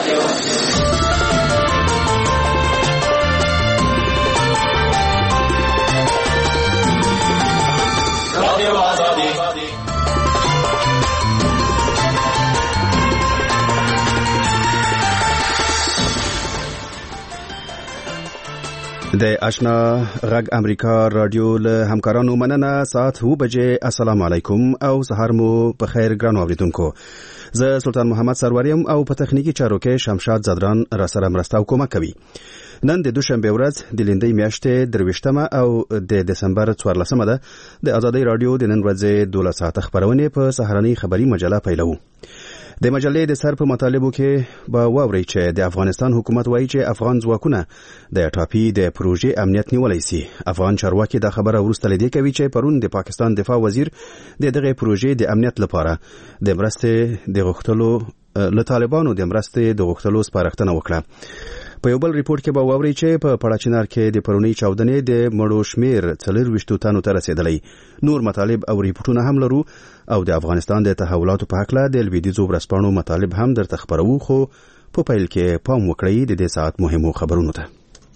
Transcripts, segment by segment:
د آشنا غږ امریکا رادیو له همکارانو مننه. ساعت 7 بجې. السلام علیکم او سهار مو په خیر ګرانو اوریدونکو. زه سلطان محمد سروریم او په تخنیکی چارو کې شمشاد زادران را سره مرسته کومک کوي. نن د دوشنبه ورځ د لیندۍ میاشتې 23 او د دسمبر 14 ده. د آزادۍ رادیو د نن ورځې 12 ساعت خبرونه په سهارنۍ خبری مجله پیلو. د مجلې د سر په مطالبو کې به واوري چې د افغانستان حکومت وایي چې افغان ځواکونه د ټاپي د پروژې امنیت نیولای شي. افغان چارواکي دا خبره ورسته لیدي کوي چې پرون د پاکستان دفاع وزیر دغه پروژې د امنیت لپاره د مرستې د غوښتلو له طالبانو د مرستې د غوښتلو سپارښتنه وکړه. په یو بل ریپورت کې به واوري چې په پړاچنار کې د پرونی چاودنې د مړو شمیر 24 تنو ته رسیدلی. نور مطالب او ریپورتونه هم لرو او د افغانستان د تحولاتو په اړه د لویدیځو ورځپاڼو مطالب هم درته خبرو، خو په پیل کې پام وکړئ د دې ساعت مهمو خبرونو ته.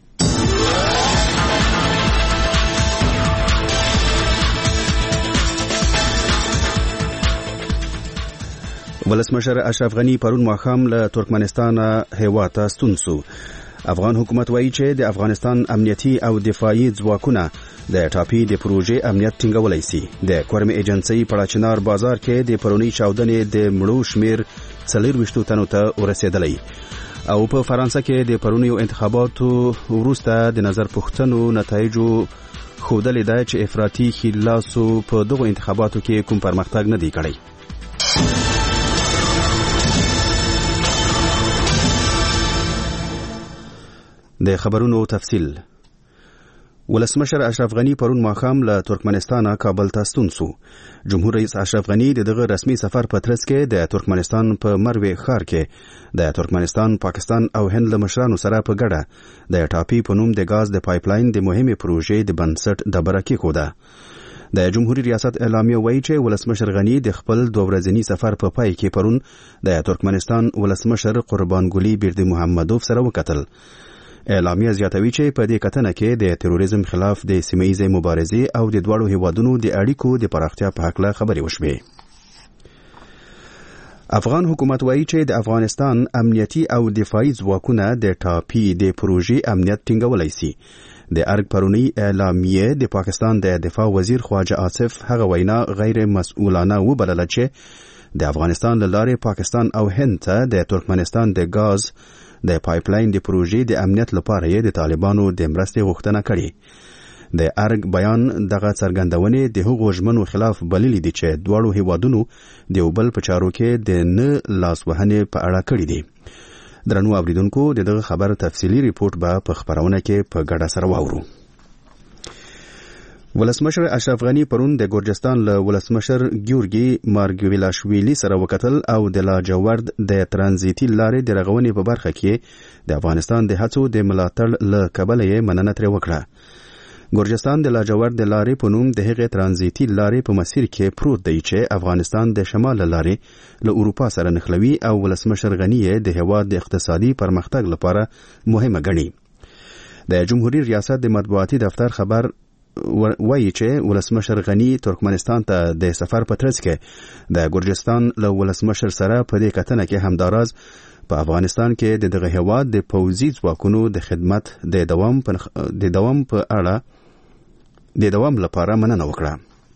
ولسمشر اشرف غنی پرون ماښام له ترکمنستان هیواد ته ستون شو. افغان حکومت وایي چې د افغانستان امنیتي او دفاعي ځواکونه د ټاپي د پروژې امنیت ټینګولای شي. د کورم ایجنسی پړاچنار بازار کې د پرونی چاودنې د مړو شمیر 24 تنو ته ورسېدلی. او په فرانسه کې د پرونیو انتخاباتو وروسته د نظر پوښتنو نتایجو ښودلې ده چې افراطي خلاسو په دغو انتخاباتو کې کوم پرمختګ نه دی کړی. د خبرونو تفصیل. ولسمشر اشرف غنی پرون ماښام له ترکمنستان کابل ته ستون شو. جمهور رئیس اشرف غنی دغه رسمي سفر په ترڅ کې د ترکمنستان په مروه ښار کې د ترکمنستان، پاکستان او هند له مشرانو سره په ګډه د ټاپي په نوم د غاز د پایپلاین د مهمه پروژې د بنسټ ډبره کېښوده. د جمهوریت ریاست اعلامیه وایي چې ولسمشر غنی د خپل 2 ورځنی سفر په پای کې پرون د ترکمنستان ولسمشر قربانګولي بیردی محمدوف سره وکتل. اعلامیه زیاتوي چې په دې کتنه کې د تروریزم خلاف د سیمه‌ایزې مبارزې او د دواړو هیوادونو د اړیکو د پراختیا په اړه خبرې وشوې. افغان حکومت وایي چې د افغانستان امنیتي او دفاعي ځواکونه د ټاپي د پروژې امنیت ټینګولای شي. د ارګ پرونی اعلامیه د پاکستان د دفاع وزیر خواجه آصف هغه وینا غیر مسؤلانه وبلله چې د افغانستان له لارې پاکستان او هند ته د ترکمنستان د غاز د پایپلاین د پروژې د امنیت لپاره یې د طالبانو د مرستې غوښتنه کړې. د ارګ بیان دغه څرګندونې د هغو ژمنو خلاف بللې دي چې دواړو هیوادونو د یو بل په چارو کې د نه لاسوهنې په اړه کړې دي. درنو اوریدونکو، دغه خبر تفصیلی ریپورت به په خبرونه کې په ګډه سره واورو. ولسمشر اشرف غنی پرون د ګورجستان له ولسمشر ګیورګي مارګویلاشویلی سره وکتل او د لاجورد د ترانزیتي لارې د رغونې په برخه کې د افغانستان د هڅو د ملاتړ له کبله یې مننه ترې وکړه. ګورجستان د لاجورد د لارې په نوم د هغې ترانزیتي لارې په مسیر کې پروت دی چې افغانستان د شمال لارې له اروپا سره نښلوي او ولسمشر غنی یې د هیواد د اقتصادي پرمختګ لپاره مهمه ګڼي. د جمهوریت ریاست د مطبوعاتي دفتر خبر وایي چې ولسمشر غنی ترکمنستان ته د سفر په ترڅ کې د ګورجستان له ولسمشر سره په دې کتنه کې همداراز په افغانستان کې د دغه هیواد د پوځي ځواکونو د خدمت د دوام په اړه د دوام لپاره مننه وکړه.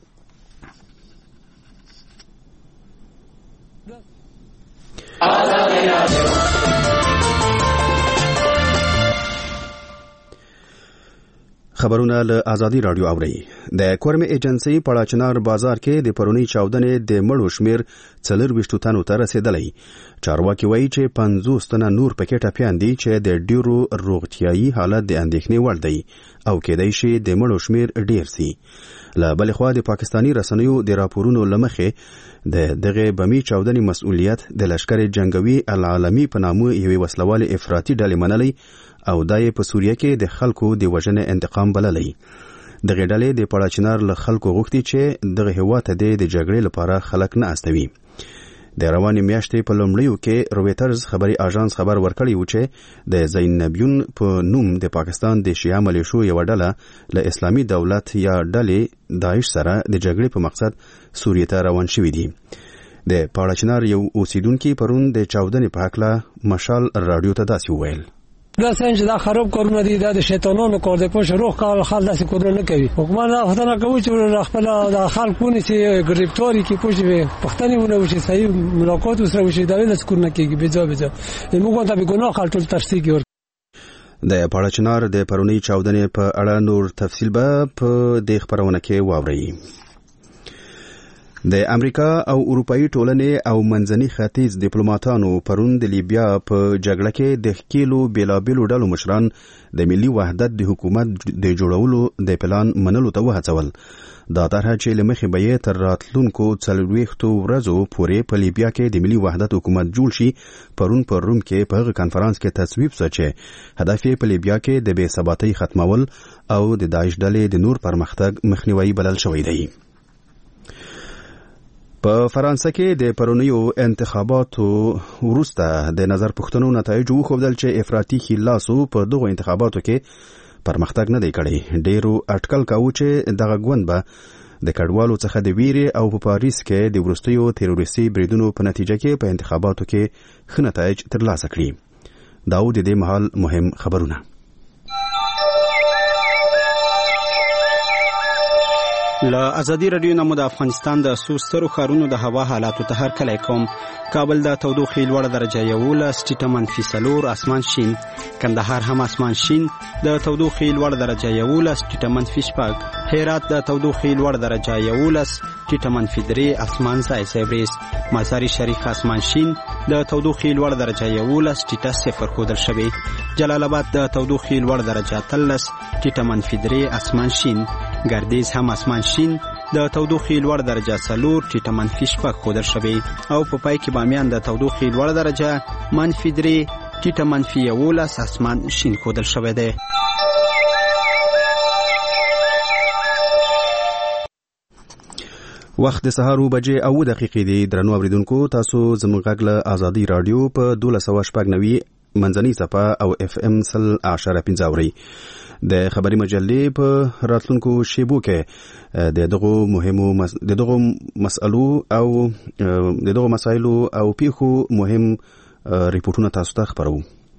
خبرونه له آزادۍ رادیو اوري. د کورم ایجنسی پړاچنار بازار کې د پرونی چاودنې د مړو شمیر 24 تنو ته رسیدلی. چارواکي وایي چې 50 تنه نور پکې ټپیان دي چې د ډیرو روغتیايي حالت د اندېښنې وړ دی او کېدای شي د مړو شمیر ډیر سي. له بل خوا د پاکستانی رسنیو د راپورونو لمخې د دغه بمی چاودنې مسؤلیت د لشکر جنگوي العالمي په نامه یوې وسلوال افراطي ډلې منلي او دای په سوریه کې د خلکو د وژنې انتقام بللی. دغه ډلې د پړاچنار له خلکو غوښتي چې دغه هیواد ته د جګړې لپاره خلک نه استوي. د روانې میاشتې په لومړیو کې رویټرز خبري اژانس خبر ورکړی و چې د زینبیون په نوم د پاکستان د شیعه ملیشو یو ډله له اسلامي دولت یا ډلې داعش سره د جګړې په مقصد سوریې ته روان شوي دي. د پاړچنار یو اوسیدونکي پرون د چاودنې په هکله مشال رادیو ته داسې وویل: دا څنګه دا خراب کارونه دي، دا د شیطانانو کار دی. په شروع کال خلک داسې کارونه نه کوي. حکومت راځنه کوي چې خپل د خلکونه چې ګریپټوري کې پوښي پښتني ونه وشي، صحیح ملاقات وسره وشي، دا ویل سکور نه کیږي. بيځه موږ ته به ګناه خلک ټول ترسيږي. د پاړچنار د پرونی چاودنې په اړه نور تفصیل به په دې خبرونه کې واورئ. د امریکا او اروپאי ټولنې او منځني ختیځ ډیپلوماټانو پرون د لیبیا په جګړه کې د ښکیلو بیلابیلو ډلو مشران د ملي وحدت د حکومت د جوړولو د پلان منلو ته وهڅول. دا طرحه چې له مخې به یې تر راتلونکو 40 ورځو پورې په لیبیا کې د ملي وحدت حکومت جوړ شي پرون په روم کې په هغه کانفرنس کې تصویب شو چې هدف یې په لیبیا کې د بې ثباتۍ ختمول او د داعش ډلې د نور پرمختګ مخنیوي بلل شوی دی. په فرانسه کې د پرونیو انتخاباتو وروسته د نظر پوښتنو نتایج وښودل چې افراطي خلاسو په دغو انتخاباتو کې پرمختګ نه دی کړی. ډیرو اټکل کاوه چې دغه ګوند به د کډوالو څخه د ویرې او په پاریس کې د وروستیو تروریستي بریدونو په نتیجه کې په انتخاباتو کې ښه نتایج ترلاسه کړي. دا د دې مهال مهم خبرونه. له ازادي رادیو نمو د افغانستان د سوسترو ښارونو د هوا حالاتو ته هرکلی کوم. کابل د تودوخې لوړه درجه 11 ټیټه -4 اسمان شین. کندهار هم اسمان شین د تودوخې لوړه درجه 11 ټیټه -6. هرات د تودوخې لوړه درجه 11 ټیټه -3 اسمان ځای سیبریز. مزار شریف اسمان شین د تودوخې لوړه درجه 11 ټیټه 0 ښودل شوی. جلال آباد د تودوخې لوړه درجه 13 ټیټه -3 اسمان شین. ګردیز هم اسمان شین د تودوخې لوړ درجه 4 ټیټه -6 ښودل شوی. او په پای کې بامیان د تودوخې لوړ درجه -3 ټیټه -11 اسمان شین ښودل شوی دی. وخت د سهار 7:09 دی. درنو اوریدونکو، تاسو زموږ غږ له ازادي رادیو په 1290 منځنۍ صفه او FM 100.5 اوري. د خبري مجلې په راتلونکو شیبو کې د دغو مسایلو او پیښو مهم ریپورتونه تاسو ته خبرو.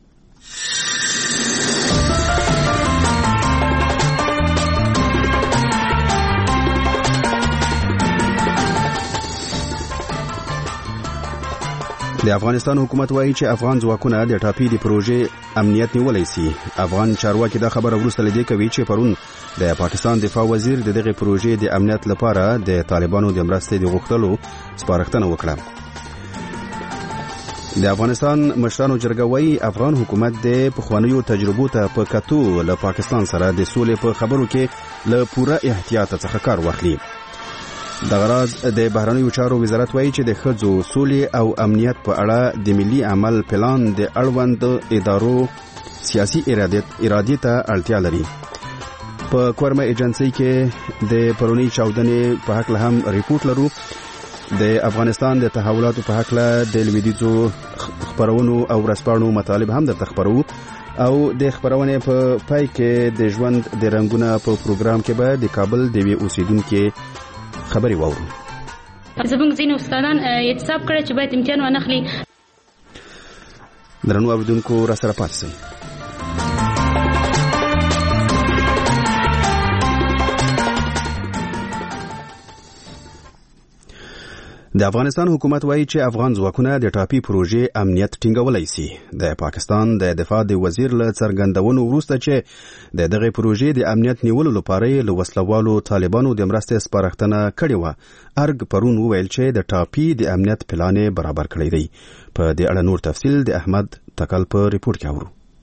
د افغانستان حکومت وایي چې افغان ځواکونه د ټاپي د پروژې امنیت نیولای شي. افغان چارواکي دا خبره وروسته لدی کوي چې پرون د پاکستان دفاع وزیر د دغه پروژې د امنیت لپاره د طالبانو د مرستې د غوښتلو سپارښتنه وکړه. د افغانستان مشرانو جرګه وایي افغان حکومت د پخوانیو تجربو ته په کتو له پاکستان سره د سولې په خبرو کې له پوره احتیاط څخه کار واخلي. د غراض د بهرنیو چارو وزارت وایي چې د ښځو سولې او امنیت په اړه د ملي عمل پلان د اړوند ادارو سیاسي ارادې ته اړتیا لري. په کورمه ایجنسی کې د پرونی چاودنې په حق له هم ریپورت لرو. د افغانستان د تحولاتو په حق له د لویدیځو خبرونو او رسپانو مطالب هم درته خبرو او د خبرونه په پای کې د ژوند د رنگونه په پروګرام کې به د کابل د وی اوسیدونکو خبري وورو. زموږ ځینې استادان اعتصاب کړی چې باید امتحان ونخلي. درنو اوریدونکو را سره پاتې شئ. د افغانستان حکومت وایي چې افغان ځواکونه د ټاپي پروژې امنیت ټینګولای شي. د پاکستان د دفاع د وزیر له څرګندونو وروسته چې د دغه پروژې د امنیت نیولو لپاره له وسلوالو طالبانو د مرستې سپارښتنه کړې و. ارګ پرون وویل چې د ټاپي د امنیت پلان برابر کړی دی. په دې اړه نور تفصیل د احمد تکل په ریپورت کې اورو.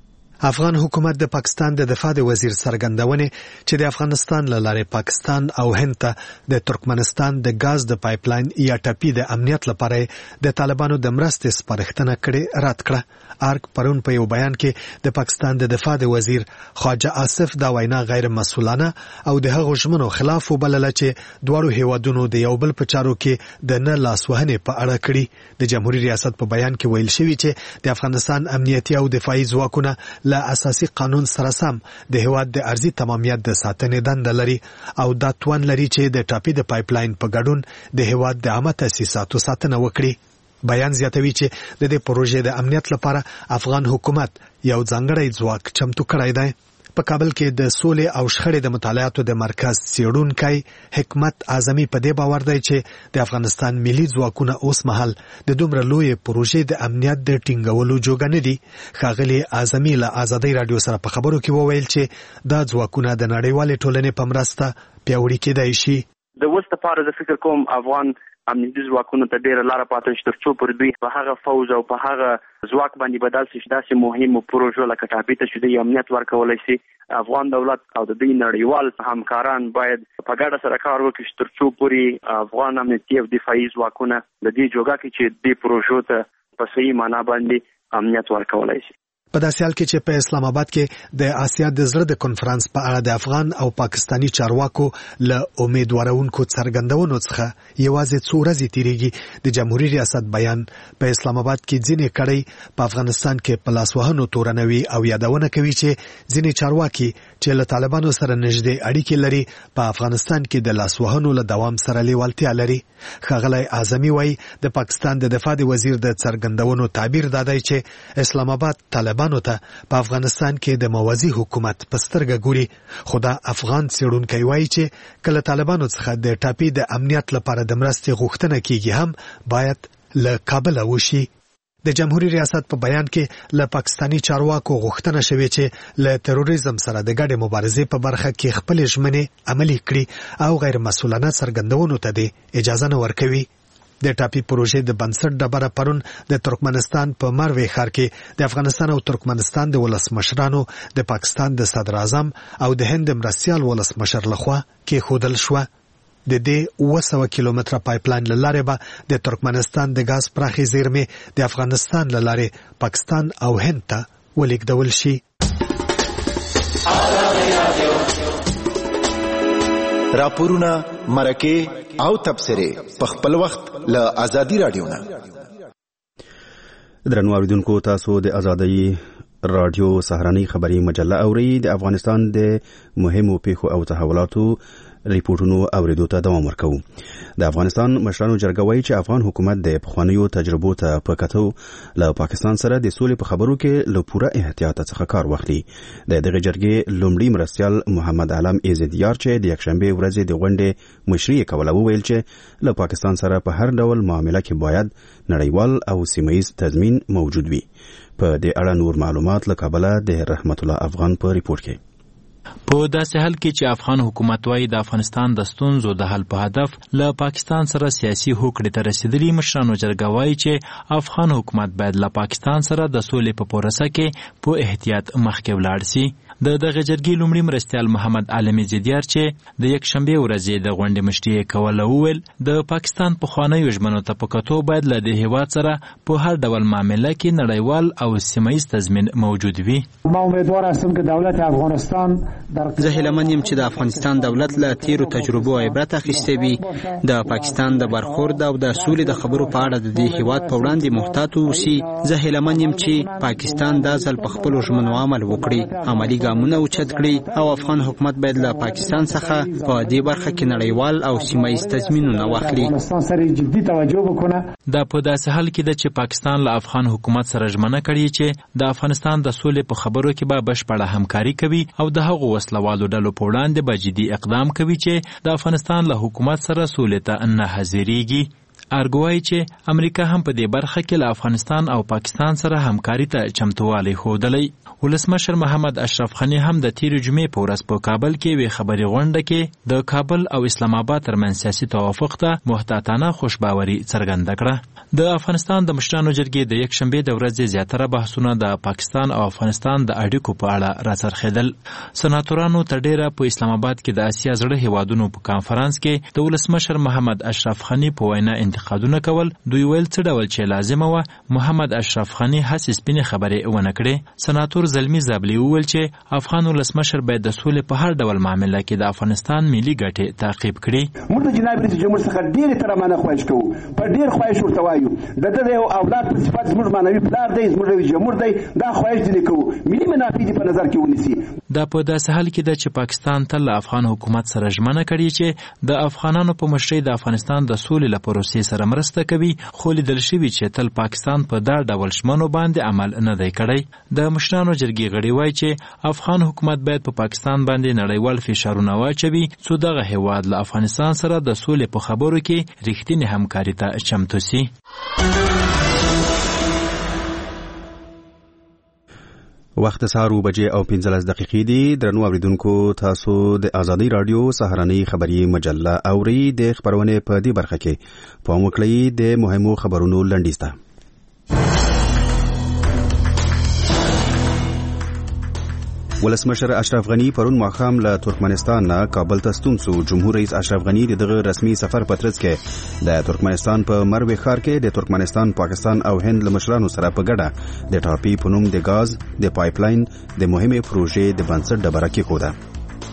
افغان حکومت د پاکستان د دفاع د وزیر څرګندونه چې د افغانستان له لارې پاکستان او هند ته د ترکمنستان د غاز د پایپلاین یا ټاپي د امنیت لپاره د طالبانو د مرستې سپارښتنه کړې رد کړه. ارګ پرون په یو بیان کې د پاکستان د دفاع د وزیر خواجه آصف دا وینا غیر مسؤلانه او د هغو ژمنو خلاف وبلله چې دواړو هیوادونو د یو بل په چارو کې د نه لاسوهنې په اړه کړي. د جمهوریت ریاست په بیان کې ویل شوی چې د افغانستان امنیتي او دفاعي ځواکونه له اساسي قانون سره سم د هیواد د ارضي تمامیت د ساتنې دنده لري او دا توان لري چې د ټاپي د پایپلاین په ګډون د هیواد د عامه تاسیساتو ساتنه وکړي. بیان زیاتوي چې د دې پروژې د امنیت لپاره افغان حکومت یو ځانګړی ځواک چمتو کړی دی. په کابل کې د سولې او شخړې د مطالعاتو د مرکز څېړونکی حکمت اعظمي په دې باور دی چې د افغانستان ملي ځواکونه اوس مهال د دومره لوی پروژې د امنیت د ټینګولو جوګه نه دي. ښاغلي اعظمي له ازادۍ راډیو سره په خبرو کې وویل چې دا ځواکونه د نړیوالې ټولنې په مرسته پیاوړي کېدای شي. د وسط لپاره د فکر کوم افغان امنیتي ځواکونو ته ډېره لاره پاتې شي ترڅو پر دوی په هغه فوج او په هغه ځواک باندې بدل شي چې داسې مهمو پروژو لکه ټاپي ته چې د امنیت ورکولی شي. افغان دولت او د دوی نړیوال همکاران باید په ګډه سره کار وکړي ترڅو پورې افغان امنیتي او دفاعي ځواکونه د دې جوګه کې چې دې پروژو ته په صحیح معنا باندې امنیت ورکولی شي. په داسې حال کې چې په اسلام آباد کې د آسیا د زړه د کنفرانس په اړه د افغان او پاکستانی چارواکو له امیدوارونکو څرګندونو څخه یوازې څو ورځې تیریږي. د جمهوریت ریاست بیان په اسلام آباد کې ځینې کړۍ په افغانستان کې په لاسوهنو تورنوي او یادونه کوي چې ځینې چارواکي چې له طالبانو سره نږدې اړیکې لري په افغانستان کې د لاسوهنو له دوام سره لیوالتیا لري. ښاغلی اعظمي وایي د پاکستان د دفاع د وزیر د څرګندونو تعبیر دا دی چې اسلام آباد طالبانو ته په افغانستان کې د موازي حکومت په سترګه ګوري. خو دا افغان څېړونکی وایي چې کله طالبانو څخه د ټاپي د امنیت لپاره د مرستې غوښتنه کیږي هم باید له کابله وشي. د جمهوریت ریاست په بیان کې له پاکستانی چارواکو غوښتنه شوې چې له تروریزم سره د ګډې مبارزې په برخه کې خپل ژمنې عملي کړي او غیر مسؤلانه څرګندونو ته د اجازه نه ورکوي. د ټاپي پروژې د بنسټ ډبره پرون د ترکمنستان په مروې ښار کې د افغانستان او ترکمنستان د ولسمشرانو د پاکستان د صدر اعظم او د هند مرستیال ولسمشر لخوا کېښودل شوه. د دې 900 کیلومتره پایپلاین له لارې به د ترکمنستان د غاز پراخې زیرمې د افغانستان له لارې پاکستان او هند ته ولېږدول شي. راپورونه، مرکې او تبصرې په خپل وخت له ازادي راډیو نه. درنو اوریدونکو، تاسو د ازادي راډیو سهارنۍ خبري مجله اوري. د افغانستان د مهمو پیښو او تحولاتو ریپورتونو اوریدو ته دوام ورکوو. د افغانستان مشرانو جرګه وایي چې افغان حکومت د پخوانیو تجربو ته په کتو له پاکستان سره د سولې په خبرو کې له پوره احتیاط څخه کار واخلي. د دغه جرګې لومړي مرستیال محمد علم ایزدیار چې د یکشنبه ورځې د غونډې مشري کوله وویل چې له پاکستان سره په هر ډول معامله کې باید نړیوال او سیمه‌ییز تضمین موجود وي. په دې اړه نور معلومات له کابل د رحمت الله افغان په ریپورت کې. په داسې حال کې چې افغان حکومت وايي د افغانستان د ستونزو د حل په هدف له پاکستان سره سیاسي هوکړې ته رسیدلي، مشرانو جرګه وايي چې افغان حکومت باید له پاکستان سره د سولې په پروسه کې په احتیاط مخکې ولاړ شي. د دغه جرګې لومړي مرستیال محمد علم ایزدیار چې د یکشنبه ورځې د غونډې مشري کوله وویل د پاکستان پخوانیو ژمنو ته په کتو باید له دې هیواد سره په هر ډول معامله کې نړیوال او سیمه‌ییز تضمین موجود وي. ما امیدوار هستم که دولت افغانستان زه هیله یم چې د افغانستان دولت له تیرو تجربو عبرت اخیستی وي. د پاکستان د برخورد او د سولې د خبرو په اړه د دې هیواد په وړاندې محتاط اوسي. زه هیله یم چې پاکستان دا ځل په خپلو ژمنو عمل وکړي، عملي ګامونه اوچت کړي او افغان حکومت باید له پاکستان څخه په دې برخه کې نړیوال او سیمه‌ییز تضمینونه واخلي. دا په داسې حال کې ده چې پاکستان له افغان حکومت سره ژمنه کړې چې د افغانستان د سولې په خبرو کې به بشپړه همکاري کوي او د هغو وسلوالو ډلو په وړاندې به جدي اقدام کوي چې د افغانستان له حکومت سره سولې ته نه حاضرېږي. ارګوای چې امریکا هم په دې برخه کې له افغانستان او پاکستان سره همکاري ته چمتووالی ښودلی. ولسمشر محمد اشرف غني هم د تیرې جمعې په ورځ په کابل کې وی خبري غونډه کې د کابل او اسلام آباد ترمنځ سیاسي توافق ته محتاطانه خوشباوري څرګنده کړه. د افغانستان د مشرانو جرګې د یکشنبې د ورځې زیاتره بحثونه د پاکستان او افغانستان د اړیکو په اړه راڅرخېدل. سناتورانو تر ډیره په اسلام آباد کې د اسیا زړه هیوادونو په کانفرنس کې د ولسمشر محمد اشرف غني په وینا انتقادونه کول. دوی ویل څه ډول چې لازمه وه محمد اشرف غني هڅې سپینې خبرې ونه کړې. سناتور زلمي زابلي وویل چې افغان ولسمشر باید د سولې په هر ډول معامله کې د افغانستان ملي ګټې تعقیب کړي. موږ د جناب رئیس جمهور څخه ډېرې ترمنه خواهش کوو، په ډېر خواهش ورته وایو د ده د یو اولاد په صفت زموږ معنوي پلار دی، زموږ رئیس جمهور دی، دا خواهش ځینې کوو ملي منافع دې په نظر کې ونیسي. دا په داسې حال کې ده چې پاکستان تل له افغان حکومت سره ژمنه کړې چې د افغانانو په مشرۍ د افغانستان د سولې له پروسې سره مرسته کوي، خو لیدل شوي چې تل پاکستان په دا ډول ژمنو باندې عمل نه دی کړی. د مشرانو جرګې غړي وایي چې افغان حکومت باید په پاکستان باندې نړیوال فشارونه واچوي څو دغه هیواد له افغانستان سره د سولې په خبرو کې رښتینې همکاري ته چمتو سي. وخت سهار 7:15 دي. درنو اوریدونکو، تاسو د آزادۍ رادیو سهارنۍ خبری مجله اوري. د خبرونه په دې برخه کې په موکلې د مهمو خبرونو لنډیسته. ولسمشر اشرف غني پرون ماښام له ترکمنستان نه کابل ته ستون شو. جمهور رئیس اشرف غني دغه رسمي سفر په ترڅ کې د ترکمنستان په مروه ښار کې د ترکمنستان، پاکستان او هند له مشرانو سره په ګډه د ټاپي په نوم د غاز د پایپلاین د مهمه پروژې د بنسټ ډبره کېښوده.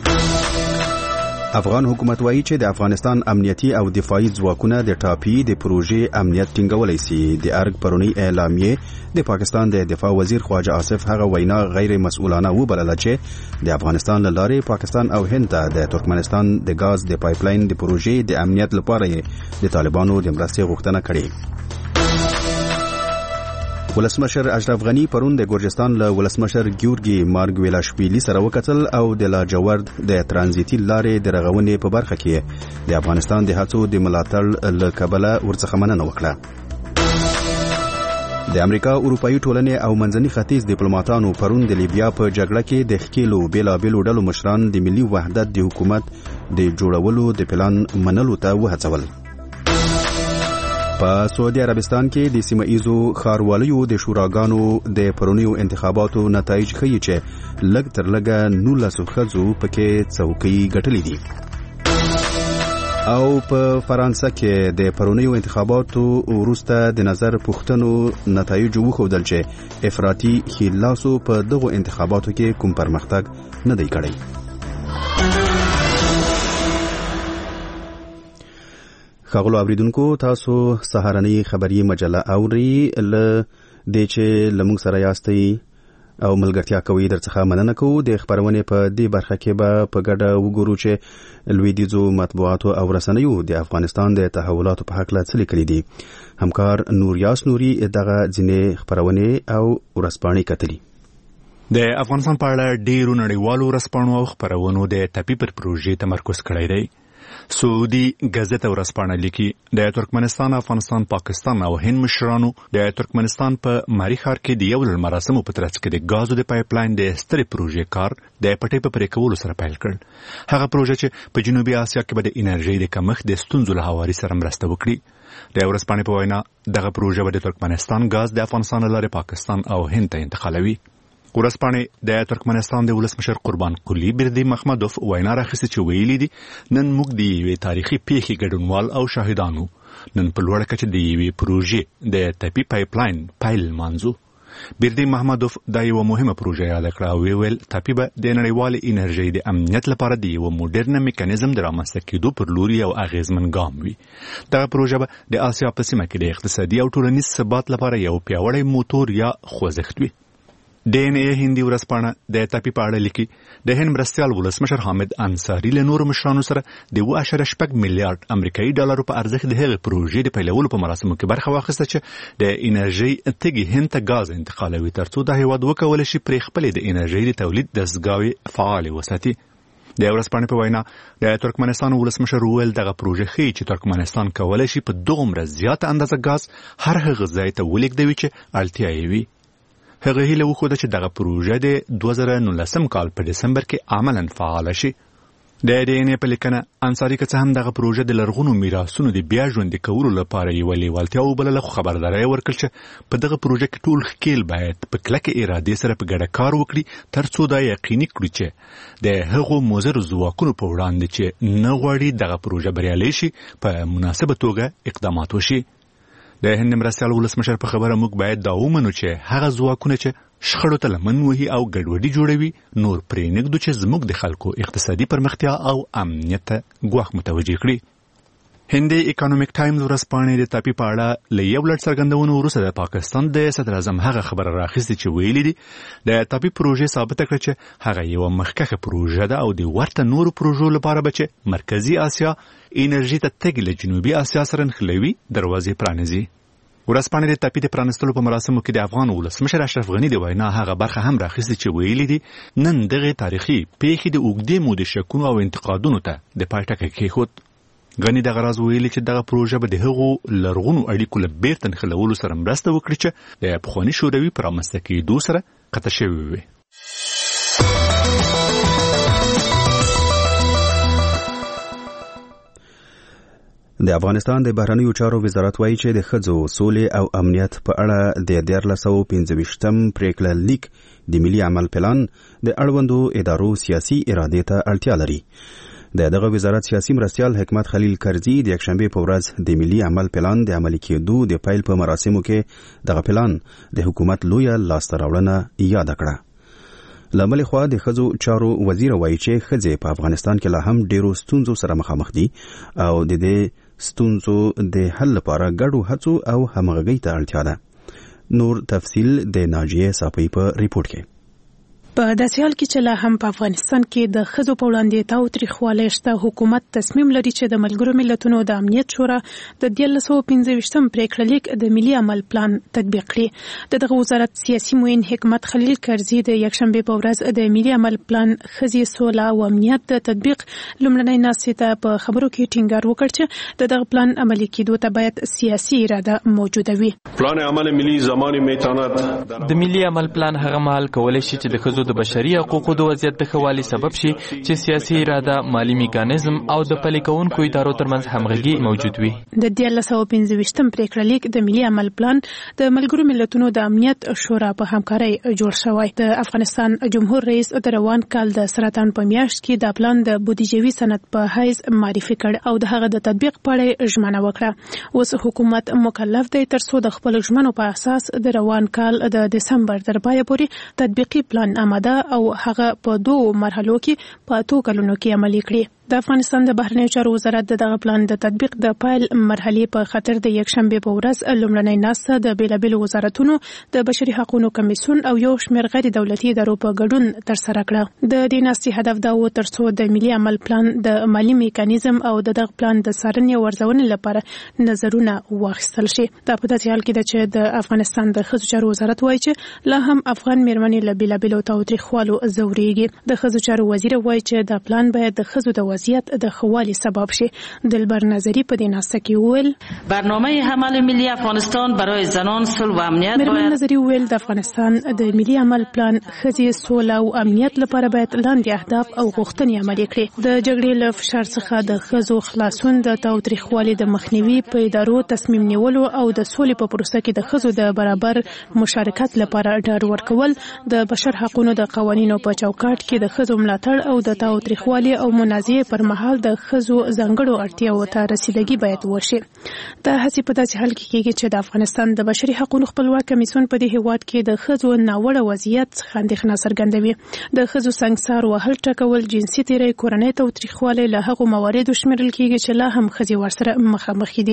افغان حکومت وایي چې د افغانستان امنیتي او دفاعي ځواکونه د ټاپي د پروژې امنیت ټینګولی سي. د ارګ پرونی اعلامیې د پاکستان د دفاع وزیر خواجه آصف هغه وینا غیر مسؤلانه وبلله چې د افغانستان له لارې پاکستان او هند ته د ترکمنستان د غاز د پایپلاین د پروژې د امنیت لپاره د طالبانو د مرستې غوښتنه کړې. ولسمشر اشرف غني پرون د ګورجستان له ولسمشر ګیورګي مارګویلاشویلی سره وکتل او د لاجورد د ترانزیتي لارې د رغونې په برخه کې د افغانستان د هڅو د ملاتړ له کبله ورڅخه مننه وکړه. د امریکا اروپאי ټولنې او منځني ختیځ ډیپلوماټانو پرون د لیبیا په جګړه کې د ښکیلو بیلابیلو ډلو مشران د ملي وحدت د حکومت د جوړولو د پلان منلو ته وهڅول. په سعودي عربستان کې د سیمه ایزو ښاروالیو د شوراګانو د پرونیو انتخاباتو نتایج ښیي چې لږ تر لږه 19 ښځو پکې څوکۍ ګټلې دي. او په فرانسه کې د پرونیو انتخاباتو وروسته د نظر پوښتنو نتایج وښودل چې افراطي ښیلاسو په دغو انتخاباتو کې کوم پرمختګ نه دی کړی. خغلو اوریدونکو، تاسو سهارنۍ خبری مجله اوري. له دې چې لمونږ سره یاستئ او ملګرتیا کوي درڅخه مننه کوو. د خبرونې په دې برخه کې به په ګډه وګورو چې لویدیځو مطبوعاتو او رسنیو د افغانستان د تحولاتو په حق له څه لیکلي دي. همکار نوریاس نوري دغه ځینې خبرونې او ورځپاڼې کتلي. د افغانستان په اړه ډیرو نړیوالو ورځپاڼو او خبرونو د ټاپي پر پروژې تمرکز کړی دی. سعودي گزت ورځپاڼه لیکي د ترکمنستان، افغانستان، پاکستان او هند مشرانو د ترکمنستان په ماری ښار کې د یو ډول مراسمو په ترڅ کې د غازو د پایپلاین د سترې پروژې کار د پټې په پرې کولو سره پیل کړ. هغه پروژه چې په جنوبي اسیا کې به د انرژي د کمښت د ستونزو له هواري سره مرسته وکړي. د ورځپاڼې په وینا دغه پروژه به د ترکمنستان غاز د افغانستان لپاره پاکستان او هند ته انتقالوي. ورځپاڼې د ترکمنستان د ولسمشر قربان قلی بردی محمدوف وینا راخیستې چې ویلي دي نن موږ د یوې تاریخي پیښې ګډونوال او شاهدانو نن په لوړه کچه د یوې پروژې د ټاپي پایپلاین پیل مانځو. بردی محمدوف دا یو مهمه پروژه یاد کړه او ویل ټاپي به د نړیوال انرژي د امنیت لپاره د یو موډرن میکانیزم د رامنځته کېدو پر لور یو اغیزمن ګام وي. دا پروژه به د اسیا په سیمه کې د اقتصادي او ټولنیز ثبات لپاره یو پیاوړی موټور یا خوځښت وي. DNA هندي ورځپاڼه د ټاپي په اړه لیکي د هند مرستیال ولسمشر حامد انصاري له نورو مشرانو سره د 2.8 میلیارډ امریکایي ډالرو په ارزښت د هغې پروژې د پیلولو په مراسمو کې برخه واخیسته چې د انرژي تګي هند ته غاز انتقالوي ترڅو د هیواد وکولای شي پرې خپلې د انرژي د تولید دستګاوې فعال وساتي. د ورځپاڼې په وینا د ترکمنستان ولسمشر وویل دغه پروژه ښیي چې ترکمنستان کولی شي په دومره زیاته اندازه ګاز هر هغه ځای ته ولېږدوي چې اړتیا یې وي. هغه هیله وښوده چې دغه پروژه د 2019 کال په دسمبر کې عملاً فعاله شي. د DNA په لیکنه انصاري که څه هم دغه پروژه د لرغونو میراثونو د بیا ژوندي کولو لپاره یوه لیوالتیا وبلله، خو خبرداری یې ورکړل چې په دغه پروژه کې ټول ښکیل باید په کلکه ارادې سره په ګډه کار وکړي تر څو دا یقیني کړي چې د هغو مضرو ځواکونو په وړاندې چې نه غواړي دغه پروژه بریالۍ شي په مناسبه توګه اقدامات وشي. د هند مرستیال ولسمشر په خبره موږ باید دا ومنو چې هغه ځواکونه چې شخړو ته لمن وهي او ګډوډي جوړوي نور پرې نږدو چې زموږ د خلکو اقتصادي پرمختیا او امنیت ته ګواښ متوجه کړي. هندي اکانومیک ټایمز ورځپاڼې د تاپي په اړه له یو لړ څرګندونو وروسته د پاکستان د صدر اعظم هغه خبره راخیستې چې ویلي دي د تاپي پروژې ثابته کړه چې هغه یوه مخکښه پروژه ده او د ورته نورو پروژو لپاره به چې مرکزي اسیا انرژي ته تګ له جنوبي اسیا سره نښلوي دروازې پرانیزي. ورځپاڼې د تاپي د پرانستلو په مراسمو کې د افغان ولسمشر اشرف غني د وینا هغه برخه هم راخیستې چې ویلي دي نن دغه تاریخي پیښې د اوږدې مودې شکونو او انتقادونو ته د پای ټکی کېښود. غني دغه راز ویلي چې دغه پروژه به د هغو لرغونو اړیکو له بیرته نښلولو سره مرسته وکړي چې د پخواني شوروي په رامنځته کېدو سره قطع شوي وي. د افغانستان د بهرنیو چارو وزارت وایي چې د ښځو سولې او امنیت په اړه د 1925م پریکړه لیک د ملي عمل پلان د اړوندو ادارو سیاسي ارادې ته اړتیا لري. د دغه وزارت سیاسي مرستیال حکمت خلیل کرزي د یکشنبه په ورځ د ملي عمل پلان د عملي کېدو د پیل په مراسمو کې دغه پلان د حکومت لویه لاسته راوړنه یاد کړه. له بلې خوا د ښځو چارو وزیر وایي چې ښځې په افغانستان کې لا هم ډېرو ستونزو سره مخامخ دي او د دې ستونزو د حل لپاره ګډو هڅو او همغږۍ ته اړتیا ده. نور تفصیل د ناجیه صافی په ریپورت کې. په داسې حال کې چې لا هم په افغانستان کې د ښځو په وړاندې تاوتریخوالی شته، حکومت تصمیم لري چې د ملګرو ملتونو د امنیت شورا د 1925م پریکړه لیک د ملي عمل پلان تطبیق کړي. دغه وزارت سیاسي معین حکمت خلیل کرزي د یکشنبه په ورځ د ملي عمل پلان ښځې سوله او امنیت د تطبیق لومړنۍ ناستې ته په خبرو کې ټینګار وکړ چې دغه پلان عملي کېدو ته باید سیاسي اراده موجوده وي. پلان عمل ملي زماني میتواند د ملي عمل پلان هغه مهال کولی شي چې د ښځو د بشري حقوقو د وضعیت د ښه والي سبب شي چې سیاسي اراده، مالي میکانیزم او د پلي کوونکو ادارو ترمنځ همغږي موجود وي. د 1925م پریکړه لیک د ملي عمل پلان د ملګرو ملتونو د امنیت شورا په همکارۍ جوړ شوی. د افغانستان جمهور رئیس د روان کال د سرطان په میاشت کې د پلان د بودیجوي سند په حیث معرفي کړ او د هغه د تطبیق په اړه ژمنه وکړه. اوس حکومت مکلف دی ترڅو د خپل ژمنو په اساس د روان کال د دسمبر تر پایه پورې تطبیقي پلان آماده او هغه په 2 مرحلو کې په 2 کلونو کې عملي کړي. د افغانستان د بهرنیو چارو وزارت دغه پلان د تطبیق د پیل مرحلې په خاطر د یکشنبه په ورځ لومړنۍ ناسته د بیلابیلو وزارتونو د بشري حقوقو کمیسیون او یو شمېر غیر دولتي ادارو په ګډون ترسره کړه. د دې ناستې هدف دا و ترڅو د ملي عمل پلان د مالي میکانیزم او دغه پلان د څارنې او ارزونې لپاره نظرونه واخیستل شي. دا په داسې حال کې ده چې د افغانستان د ښځو چارو وزارت وایي چې لا هم افغان میرمنې له بیلابیلو تاوتریخوالو ځورېږي. د ښځو چارو وزیر وایي چې دا پلان باید د ښځو د وضعیت د خوالي سبب شي. دلبر نظری په دې ناسته کې ویل برنامه عمل ملی افغانستان برای زنان صلح و امنیت باید نظری ویل د افغانستان د ملي عمل پلان ښځې سوله او امنیت لپاره باید لاندې اهداف او غوښتنې عملي کړي. د جګړې له فشار څخه د ښځو خلاصون، د تاوتریخوالي د مخنیوي، په ادارو تصمیم نیولو او د سولې په پروسه کې د ښځو د برابر مشارکت لپاره ډاډ ورکول، د بشر حقوقو د قوانینو په چوکاټ کې د ښځو ملاتړ او د تاوتریخوالي او منازعې پر مهال د ښځو ځانګړو اړتیاوو ته رسیدګي باید وشي. دا هڅې په داسې حال کې کېږي چې د افغانستان د بشري حقوقو خپلواک کمیسیون په دې هېواد کې د ښځو ناوړه وضعیت څخه اندېښنه څرګندوي. د ښځو سنګسار وهل، ټکول، جنسي تېری، کورنۍ تاوتریخوالی له هغو مواردو شمیرل کېږي چې لا هم ښځې ورسره مخامخ دي.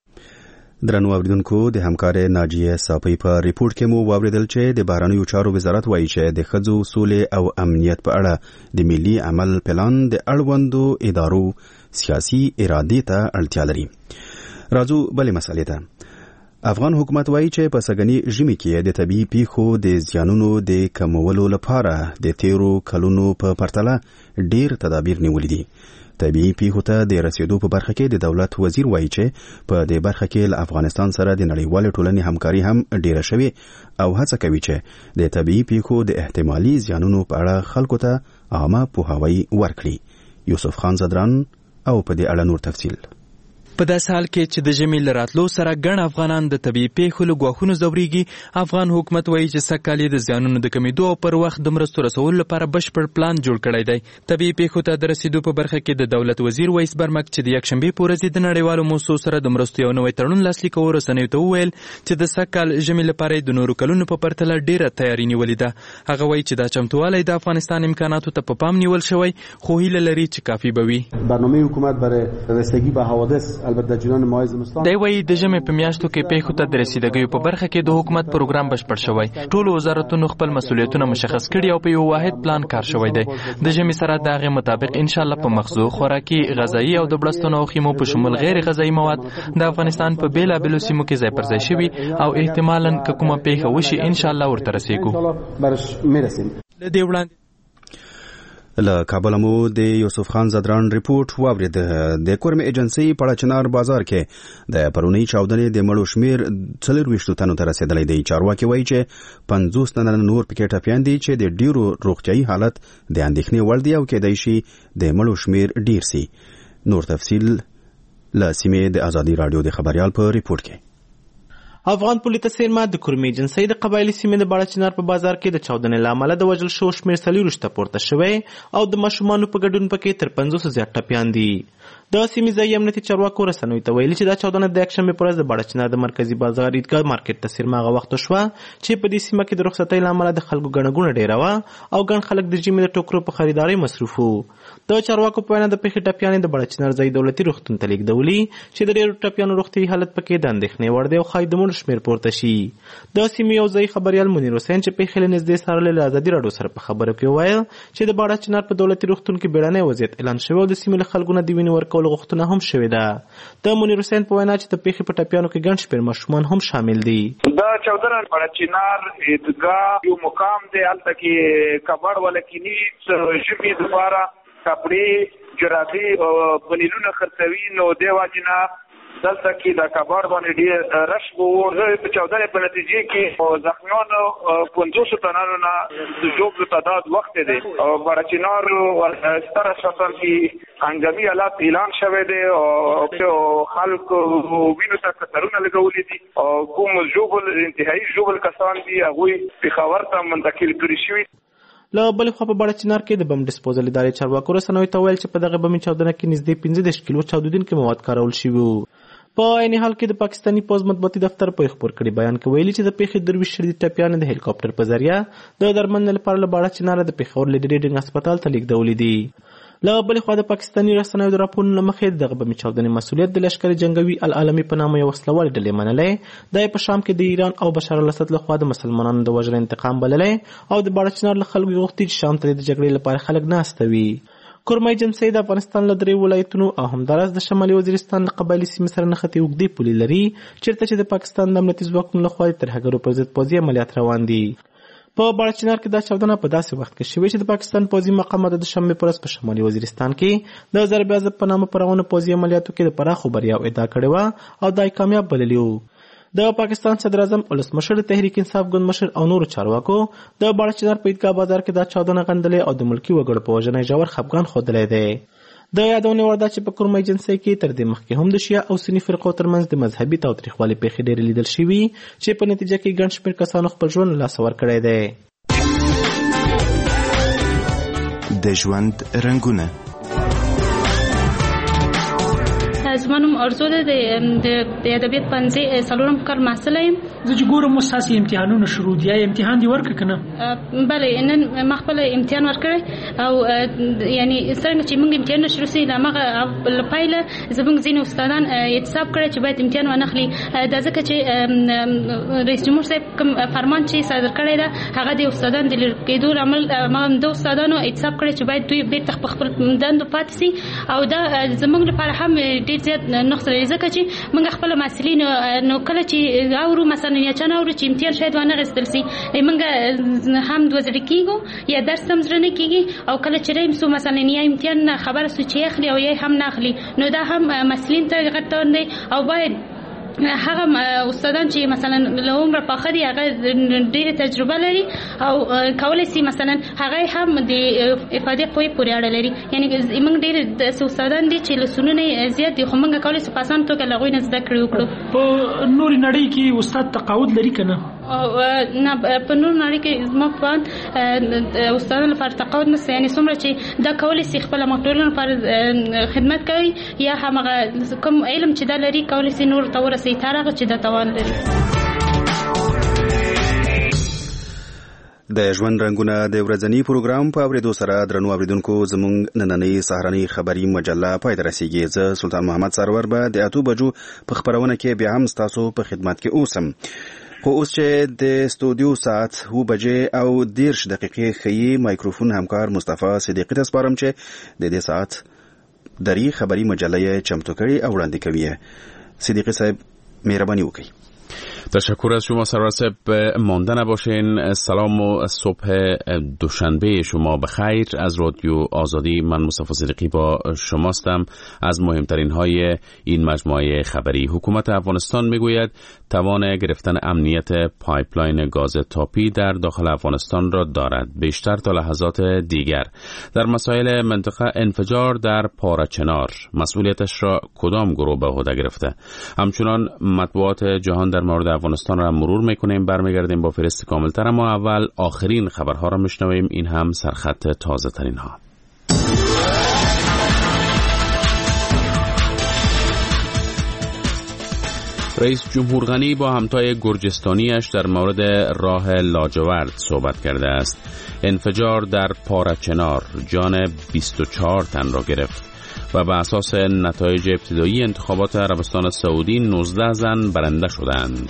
درنو اوریدونکو، د همکارې ناجیه صافی په ریپورت کې مو واوریدل چې د بهرنیو چارو وزارت وایي چې د ښځو سولې او امنیت په اړه د ملي عمل پلان د اړوندو ادارو سیاسي ارادې ته اړتیا لري. راځو بلې مسئلې ته. افغان حکومت وایي چې په سږني ژمي کې د طبي پیښو د زیانونو د کمولو لپاره د تیرو کلونو په پرتله ډیر تدابیر نیولي دي. طبي پیښو ته د رسیدو په برخه کې د دولت وزیر وایي چې په دې برخه کې له افغانستان سره د نړیوال ټولنې همکاري هم ډیره شوې او هڅه کوي چې د طبي پیښو د احتمالي زیانونو په اړه خلکو ته عامه پوهاوی ورکړي. یوسف خان زدران او په دې اړه نور تفصیل. په داسې حال کې چې د ژمي له راتلو سره ګڼ افغانان د طبیعي پیښو له ګواښونو ځورېږي، افغان حکومت وایي چې سږکال د زیانونو د کمېدو او پر وخت د مرستو رسولو لپاره بشپړ پلان جوړ کړی دی. طبیعي پیښو ته د رسیدو په برخه کې د دولت وزیر ویس برمک چې د یکشنبې په ورځ د نړیوالو موسسو سره د مرستو یو نوی تړون لاسلیک کول رسنیو ته وویل چې د سږکال ژمي لپاره د نورو کلونو په پرتله ډیره تیاری نیولې ده. هغه وایي چې دا چمتووالی د افغانستان امکاناتو ته په پام نیول شوی، خو هیله لري چې کافي به وي. برنامه حکومت برای رسیدگی به حوادث البته جنان دی وایي د ژمي په میاشتو کې پیښو ته د رسیدګیو په برخه کې د حکومت پروګرام بشپړ شوی. ټولو وزارتونو خپل مسؤلیتونه مشخص کړي او په یو واحد پلان کار شوی دی. د ژمي سره د هغې مطابق انشاءالله په مغزو، خوراکي، غذایي او د بړستنو او خیمو په شمول غیر غذایي مواد د افغانستان په بیلابیلو سیمو کې ځای پر ځای شوي او احتمالاً که کومه پیښه وشي انشاءالله ورته رسیږو. له دې وړاندې له کابل مو د یوسف خان زدران ریپورت واورید. د کورم ایجنسی په چنار بازار کې د پرونی چاودنې د مړو شمیر 24 تنو ته رسیدلی دی. چارواکي وایي چې 50 تنه نور پکې ټپیان دي چې د ډیرو روغتیايي حالت د اندېښنې وړ دی او کېدای شي د مړو شمیر ډیر سي. نور تفصیل له سیمې د ازادي رادیو د خبريال په ریپورت کې. افغان پولیس سیمه د کورمي ایجنسی د قبایلی سیمې د باړچنار په بازار کې د چاودنې له امله د وژل شوو شمېر 40 ته پورته شوی او د ماشومانو په ګډون پکې تر 50 زیات ټپیان دي. د سیمې ځایي امنیتي چارواکو رسنیو ته ویلي چې دا چاودنه د یکشنبې په ورځ د باړچنار د مرکزي بازار عیدګاه مارکیټ ته څیرمه هغه وخت شوه چې په دې سیمه کې د رخصتۍ له امله د خلکو ګڼه ګوڼه ډېره وه او ګڼ خلک د ژمي د ټوکرو په خریدارۍ مصروف وو. د چارواکو په وینا د پیښې ټپیانې د باړچنار ځایي دولتي روغتون ته لیږدولي چې د ډېرو ټپیانو روغتیايي حالت پکې د اندېښنې وړ دی او ښایي د مړو شمېر پورته شي. د سیمې یو ځایي خبریال منیر حسین چې پیښې له نږدې څارلې له ازادي راډیو سره په خبرو کې وویل چې د باړچنار په دولتي روغتون کې بیړنی وضعیت اعلان شوی او د سیمې له خلکو نه د وینې ورکولو غوښتنه هم شوې ده. د منیر حسین په وینا چې د پیښې په ټپیانو کې ګڼ شمېر ماشومان هم شامل دي. دا چودره باړچنار عیدګاه یو مقام دی، هلته کې کباړ ولکینی ژمي دپاره کپړې، جرابې او بنیلونه خرڅوي. نو دې واجې نه دلته کې د کباړ باندې ډېر رش و. د چودنې په نتیجې کې زخمیانو 50 تنانو نه د ژوبلو تعداد وخت دی او باړچنار ستر اسپتال کې هنګامي حالات اعلان شوی دی او خلکو وینو ته کترونه لګولي دي او کوم ژوبل انتهایی ژوبل کسان دي هغوی پېښور ته منتقل کړي شوي. له بلې خوا په باړچنار کې د بم ډسپوزل ادارې چارواکو رسنیو ته ویل چې په دغه بمي چاودنه کې نږدې 15 کیلو چاودېدونکي مواد کارول شوي وو. په عین حال کې د پاکستاني پوځ مطبوعاتي دفتر په خبر کړي بیان کې ویلي چې د پیښې 23 شدید ټپیان د هلیکاپټر په ذریعہ د درملنې لپاره له باړچنار د پېښور لیډریډینګ هسپتال ته لیږدولي دي. له بلې خوا د پاکستاني رسنیو د راپورونو له مخې دغه بمي چاودنې مسؤلیت د لشکر جنګوي العالمي په نامه یو وسلوالې ډلې منلی. دا په شام کې د ایران او بشار الاسد لخوا د مسلمانانو د وژنې انتقام بللی او د باړچنار له خلکو غوښتي چې شام ته د جګړې لپاره خلک ناسته وي. کورمي ایجنسی د افغانستان له 3 ولایتونو او همداراز د شمالي وزیرستان له قبایلي سیمې سره نښتې اوږدې پولې لري چیرته چې د پاکستان د امنیتي ځواکونو لخوا د ترهګرو پر ضد پوځي عملیات روان دي. په باړچنار کې دا چاودنه په داسې وخت کې شوې چې د پاکستان پوځي مقاماتو د شنبې په ورځ په شمالي وزیرستان کې د ضرب عضب په نامه پراخو پوځي عملیاتو کې د پراخو بریاو ادعا کړې وه او دا یې کامیاب بللي وو. د پاکستان صدر اعظم ولسمشر تحریک انصاف ګوند مشر او نورو چارواکو د باړچنار په عیدګاه بازار کې دا چاودنه غندلې او د ملکي وګړو په وژنه ژور خفګان ښودلی دی. د یادونې وړ ده چې په کورمي ایجنسی کې تر دې مخکې هم د شیعه او سني فرقو ترمنځ د مذهبي تاوتریخوالي پیښې ډېرې لیدل شوي چې په نتیجه کې ګڼ شمېر کسانو خپل ژوند له لاسه ورکړی دی. د ژوند رنګونه زما نوم ارزو ده د ادبیات پنځه څلورم کال محصله یم زه چې ګورم مستاسي امتحانونه شروع دي، یا امتحان دی ورکړ کنه؟ بله، نن ما خپل امتحان ورکړ او یعنی څنګه چې موږ امتحان شروع سي لمغه پایله زموږ ځینې استادان اعتصاب کړی چې باید امتحان ونخلي. دا ځکه چې رئیس جمهور صاحب کوم فرمان چې صادر کړی دا هغه د استادان د لرې کېدو عمل ما د استادانو اعتصاب کړی چې باید دوی بیرته خپل دندو پاتې سي، او دا زموږ لپاره هم ډېر زیات نقص لري ځکه چې موږ خپل مسؤلین نو کله چې اورو مثلا یا چا اورو چې امتحان شاید ونه غوښتل سي موږ هم دوزړه کیږو یا درس هم زړه نه کیږي، او کله چې ریم سو مثلا یا امتحان خبره سو چې اخلي او یا هم نه اخلي نو دا هم مسؤلین ته غټون دی. او باید هغه استادان چې مثلا له عمر پاخه دي هغه ډېره تجربه لري او کولای شي مثلا هغه هم د افاده پوي پورې اړه لري. یعنی موږ ډېر د استادان دي چې له سنونه زیات دي خو موږ کولای شو په اسانه توګه لغوي نه زده کړو. په نور نړۍ کې استاد تقاعد لري کنه؟ نه، په نور نړۍ کې زما په استادانو لپاره تقاعد نشته، یعنی څومره چې دا کولای شي خپل مقتولانو لپاره خدمت کوي یا همغه کوم علم چې دا لري کولای شي نور ته ورسوي تر هغه چې دا توان لري. د ژوند رنگونه د ورځنی پروګرام په اوریدو سره درنو اوریدونکو زموږ نننۍ سهارنۍ خبري مجله پای ته رسیږي. زه سلطان محمد سرور به د 8 بجو په خبرونه کې بیا هم تاسو په خدمت کې اوسم. خو اوس چې د استودیو ساعت 7 بجې او 10 دقیقې ښیي، مایکروفون همکار مصطفی صدیقی ته سپارم چې د دې ساعت دری خبري مجله چمتو کړي او وړاندې کوي. صدیقی صاحب مهربانی وکړئ. تشکر از شما سرور صاحب. مانده نباشین. سلام و صبح دوشنبه شما بخیر. از رادیو آزادی من مصطفی صدیقی با شماستم. از مهمترین های این مجموعه خبری، حکومت افغانستان میگوید توان گرفتن امنیت پایپلاین گاز تاپی در داخل افغانستان را دارد بیشتر تا لحظات دیگر. در مسائل منطقه انفجار در پارچنار مسئولیتش را کدام گروه به عهده گرفته؟ همچنان مطبوعات جهان در مورد افغانستان را مرور میکنیم، برمیگردیم با فهرست کاملتر، اما اول آخرین خبرها را میشنویم. این هم سرخط تازه ترین ها. رئیس جمهور غنی با همتای گرجستانیش در مورد راه لاجورد صحبت کرده است. انفجار در پارچنار جان 24 تن را گرفت و به اساس نتایج ابتدایی انتخابات عربستان سعودی 19 زن برنده شدند.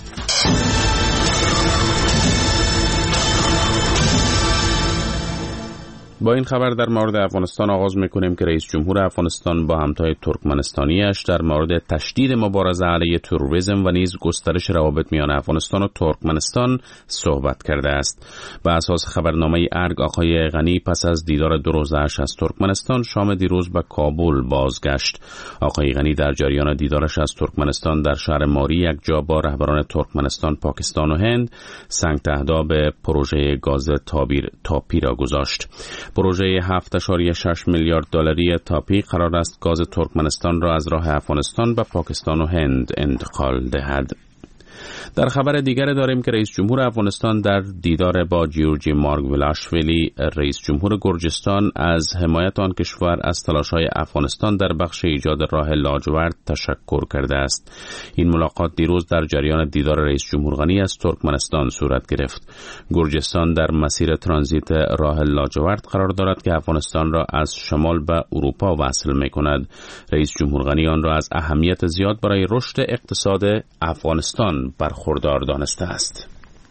با این خبر در مورد افغانستان آغاز میکنیم که رئیس جمهور افغانستان با همتای ترکمنستانیش در مورد تشدید مبارزه علیه تروریسم و نیز گسترش روابط میان افغانستان و ترکمنستان صحبت کرده است. به اساس خبرنامه ارگ، آقای غنی پس از دیدار 2 روزه‌اش از ترکمنستان شام دیروز به کابل بازگشت. آقای غنی در جریان دیدارش از ترکمنستان در شهر ماری یک جا با رهبران ترکمنستان، پاکستان و هند سنگ تهدا به پروژه گاز تاپی را گذاشت. پروژه 7.6 میلیارد دلاری تاپی قرار است گاز ترکمنستان را از راه افغانستان به پاکستان و هند انتقال دهد. در خبر دیگر داریم که رئیس جمهور افغانستان در دیدار با جیورجی مارگولاشویلی رئیس جمهور گرجستان از حمایت آن کشور از تلاش‌های افغانستان در بخش ایجاد راه لاجورد تشکر کرده است. این ملاقات دیروز در جریان دیدار رئیس جمهور غنی از ترکمنستان صورت گرفت. گرجستان در مسیر ترانزیت راه لاجورد قرار دارد که افغانستان را از شمال به اروپا وصل می‌کند. رئیس جمهور غنی آن را از اهمیت زیاد برای رشد اقتصاد افغانستان برخوردار دانسته است.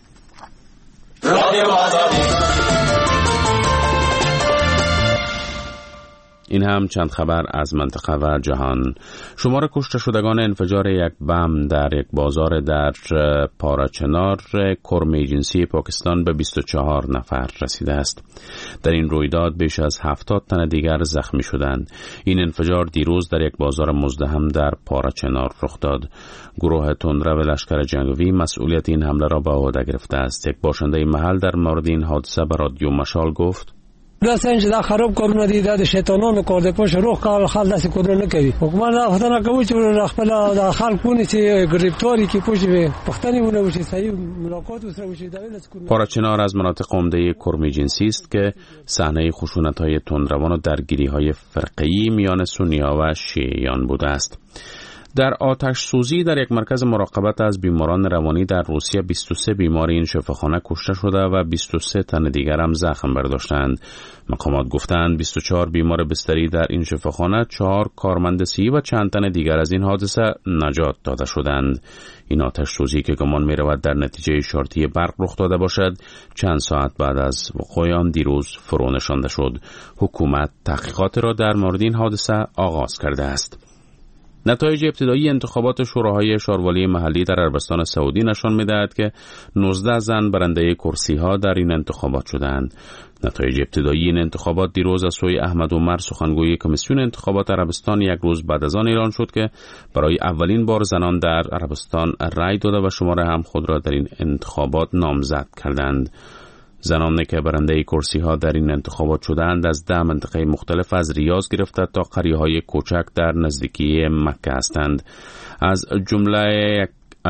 این هم چند خبر از منطقه و جهان. شمار کشته شدگان انفجار یک بم در یک بازار در پارچنار کرمی جنسی پاکستان به 24 نفر رسیده است. در این رویداد بیش از 70 تن دیگر زخمی شدند. این انفجار دیروز در یک بازار مزدحم در پارچنار رخ داد. گروه تندرو لشکر جنگی مسئولیت این حمله را به عهده گرفته است. یک باشنده محل در مورد این حادثه به رادیو مشال گفت: دا څنګه دا خراب کارونه دي دا د شیطانانو کار دی، پښه روح کال خل داسې کارونه نه کوي. حکومت دا خدای نه کوي چې خپل د خلکونه چې گرفتاری کې پوښي پښتني ونه وشي صحیح ملاقات وسره وشي دا ویل. پارچنار از مناطق عمده کرمی جنسی است که صحنه خشونت‌های تندروان و درگیری‌های فرقه‌ای میان سنی‌ها و شیعیان بوده است. در آتش سوزی در یک مرکز مراقبت از بیماران روانی در روسیه 23 بیمار این شفاخانه کشته شده و 23 تن دیگر هم زخم برداشتند. مقامات گفتند 24 بیمار بستری در این شفاخانه، 4 کارمند صحی و چند تن دیگر از این حادثه نجات داده شدند. این آتش سوزی که گمان می رود در نتیجه شارتی برق رخ داده باشد، چند ساعت بعد از وقوع آن دیروز فرو نشانده شد. حکومت تحقیقات را در مورد این حادثه آغاز کرده است. نتایج ابتدایی انتخابات شوراهای شاروالی محلی در عربستان سعودی نشان می‌دهد که 19 زن برنده کرسی‌ها در این انتخابات شدند. نتایج ابتدایی این انتخابات دیروز از سوی احمد عمر سخنگوی کمیسیون انتخابات عربستان یک روز بعد از آن اعلان شد که برای اولین بار زنان در عربستان رأی داده و شماره هم خود را در این انتخابات نامزد کردند. زنانی که برنده کرسی‌ها در این انتخابات شدند از 10 منطقه مختلف از ریاض گرفته تا قریه‌های کوچک در نزدیکی مکه هستند. از جمله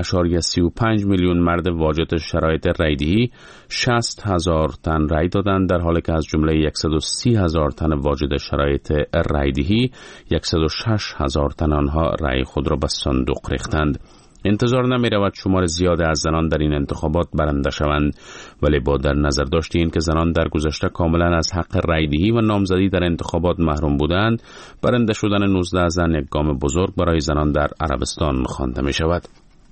1.35 میلیون مرد واجد شرایط رایدهی 60,000 تن رای دادند، در حالی که از جمله 130,000 تن واجد شرایط رایدهی 106,000 تن آنها رای خود را به صندوق ریختند. انتظار نمی رود شمار زیاد از زنان در این انتخابات برنده شوند، ولی با در نظر داشت این که زنان در گذشته کاملا از حق رایدهی و نامزدی در انتخابات محروم بودند، برنده شدن 19 زن یک گام بزرگ برای زنان در عربستان خوانده می شود.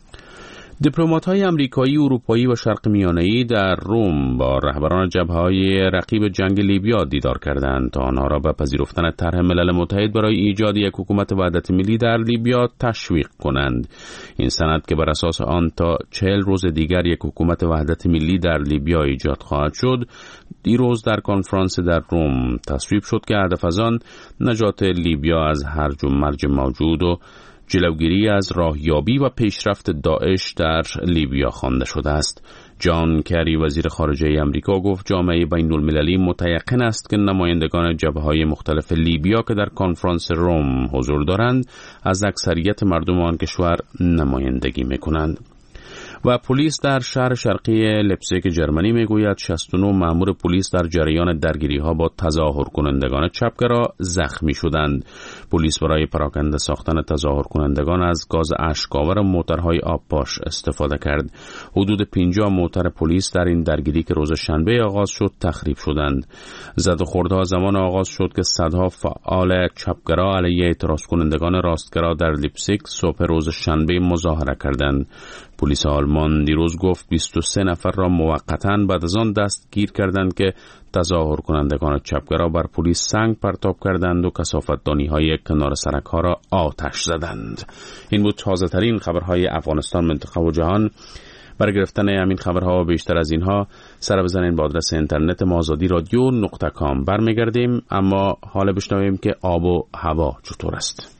دیپلمات‌های آمریکایی، اروپایی و شرق میانه‌ای در روم با رهبران جبهه‌های رقیب جنگ لیبیا دیدار کردند تا آنها را به پذیرفتن طرح ملل متحد برای ایجاد یک حکومت وحدت ملی در لیبیا تشویق کنند. این سند که بر اساس آن تا 40 روز دیگر یک حکومت وحدت ملی در لیبیا ایجاد خواهد شد، دیروز در کنفرانس در روم تصویب شد که هدف از آن نجات لیبیا از هرج و مرج موجود و جلوگیری از راهیابی و پیشرفت داعش در لیبیا خوانده شده است. جان کری وزیر خارجه آمریکا گفت جامعه بین المللی متیقن است که نمایندگان جبهه‌های مختلف لیبیا که در کنفرانس روم حضور دارند از اکثریت مردم آن کشور نمایندگی می‌کنند. و پلیس در شهر شرقی لپزیگ جرمنی میگوید 69 مأمور پلیس در جریان درگیری‌ها با تظاهر کنندگان چپگرا زخمی شدند. پلیس برای پراکنده ساختن تظاهر کنندگان از گاز اشک‌آور و موترهای آبپاش استفاده کرد. حدود 50 موتر پلیس در این درگیری که روز شنبه آغاز شد تخریب شدند. زد و خوردها زمان آغاز شد که صدها فعال چپگرا علیه اعتراض کنندگان راستگرا در لیپزیگ صبح روز شنبه مظاهره کردند. پلیس آلمان دیروز گفت 23 نفر را موقتاً بعد از آن دستگیر کردند که تظاهر کنندگان چپگرا بر پلیس سنگ پرتاب کردند و کثافت‌دانی‌های کنار سرک‌ها را آتش زدند. این بود تازه‌ترین خبرهای افغانستان، منطقه و جهان. برای گرفتن همین خبرها و بیشتر از اینها سر بزنین با آدرس اینترنت ما azadi.radio.com. برمیگردیم، اما حالا بشنویم که آب و هوا چطور است.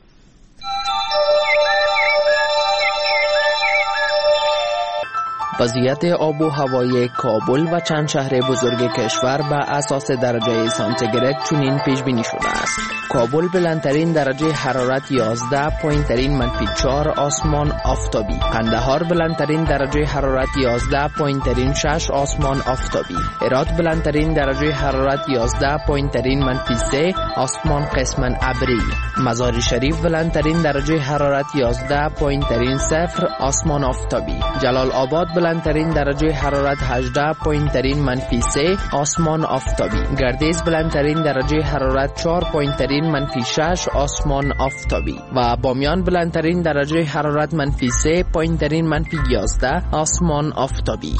وضعیت آب و هوای کابل و چند شهر بزرگ کشور به اساس درجه سانتیگراد چنین پیش بینی شده است. کابل بلندترین درجه حرارت 11، پایینترین -4 آسمان آفتابی. قندهار بلندترین درجه حرارت 11، پایینترین 6 آسمان آفتابی. هرات بلندترین درجه حرارت 11، پایینترین -3 آسمان قسماً ابری. مزار شریف بلندترین درجه حرارت 11، پایینترین 0 آسمان آفتابی. جلال آباد بلندترین درجه حرارت 18، پایینترین -3 آسمان آفتابی. گردیز بلندترین درجه حرارت 4، پایینترین -6 آسمان آفتابی. و بامیان بلندترین درجه حرارت -3، پایینترین -11 آسمان آفتابی.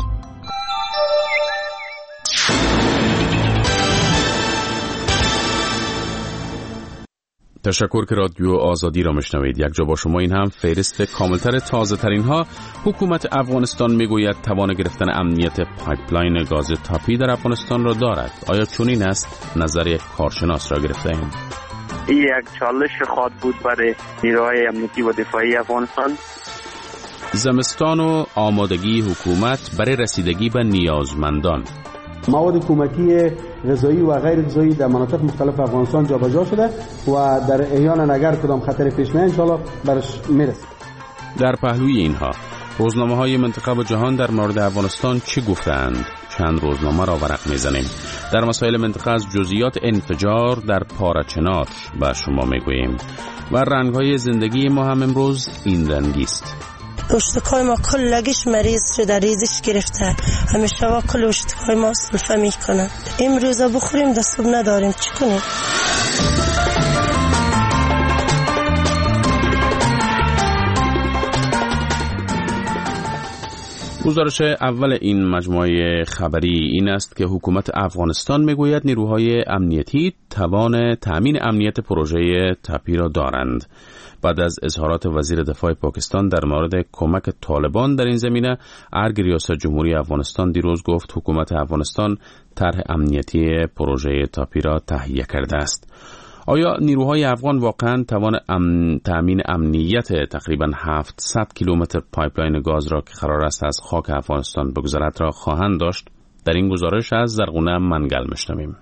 تشکر که رادیو آزادی را میشنوید. یک جا با شما این هم فهرست کاملتر تازه ترین ها. حکومت افغانستان میگوید توان گرفتن امنیت پایپلاین گاز تاپی در افغانستان را دارد. آیا چنین است؟ نظر یک کارشناس را گرفته‌ایم. یک چالش خواهد بود برای نیروهای امنیتی و دفاعی افغانستان. زمستان و آمادگی حکومت برای رسیدگی به نیازمندان. مواد کمکی غذایی و غیر غذایی در مناطق مختلف افغانستان جابجا شده و در احیانا اگر کدام خطر پیش میاد ان شاءالله برش میرسه. در پهلوی اینها روزنامه‌های منطقه و جهان در مورد افغانستان چی گفتند؟ چند روزنامه را ورق میزنیم. در مسائل منطقه از جزئیات انفجار در پارچنار به شما میگوییم و رنگ‌های زندگی ما هم امروز این رنگی است. اشتکای ما کلگیش مریض شده، ریزش گرفته، همیشه و کل اشتکای ما سلفه میکنن. امروز بخوریم دستور نداریم، چی کنیم؟ گزارش اول این مجموعه خبری این است که حکومت افغانستان میگوید نیروهای امنیتی توان تامین امنیت پروژه تپی را دارند. بعد از اظهارات وزیر دفاع پاکستان در مورد کمک طالبان در این زمینه، ارگ ریاست جمهوری افغانستان دیروز گفت حکومت افغانستان طرح امنیتی پروژه تپی را تهیه کرده است. آیا نیروهای افغان واقعا توان تامین امنیت تقریبا 700 کیلومتر پایپلاین گاز را که قرار است از خاک افغانستان بگذرد را خواهند داشت؟ در این گزارش از زرغونه منگل میشنویم.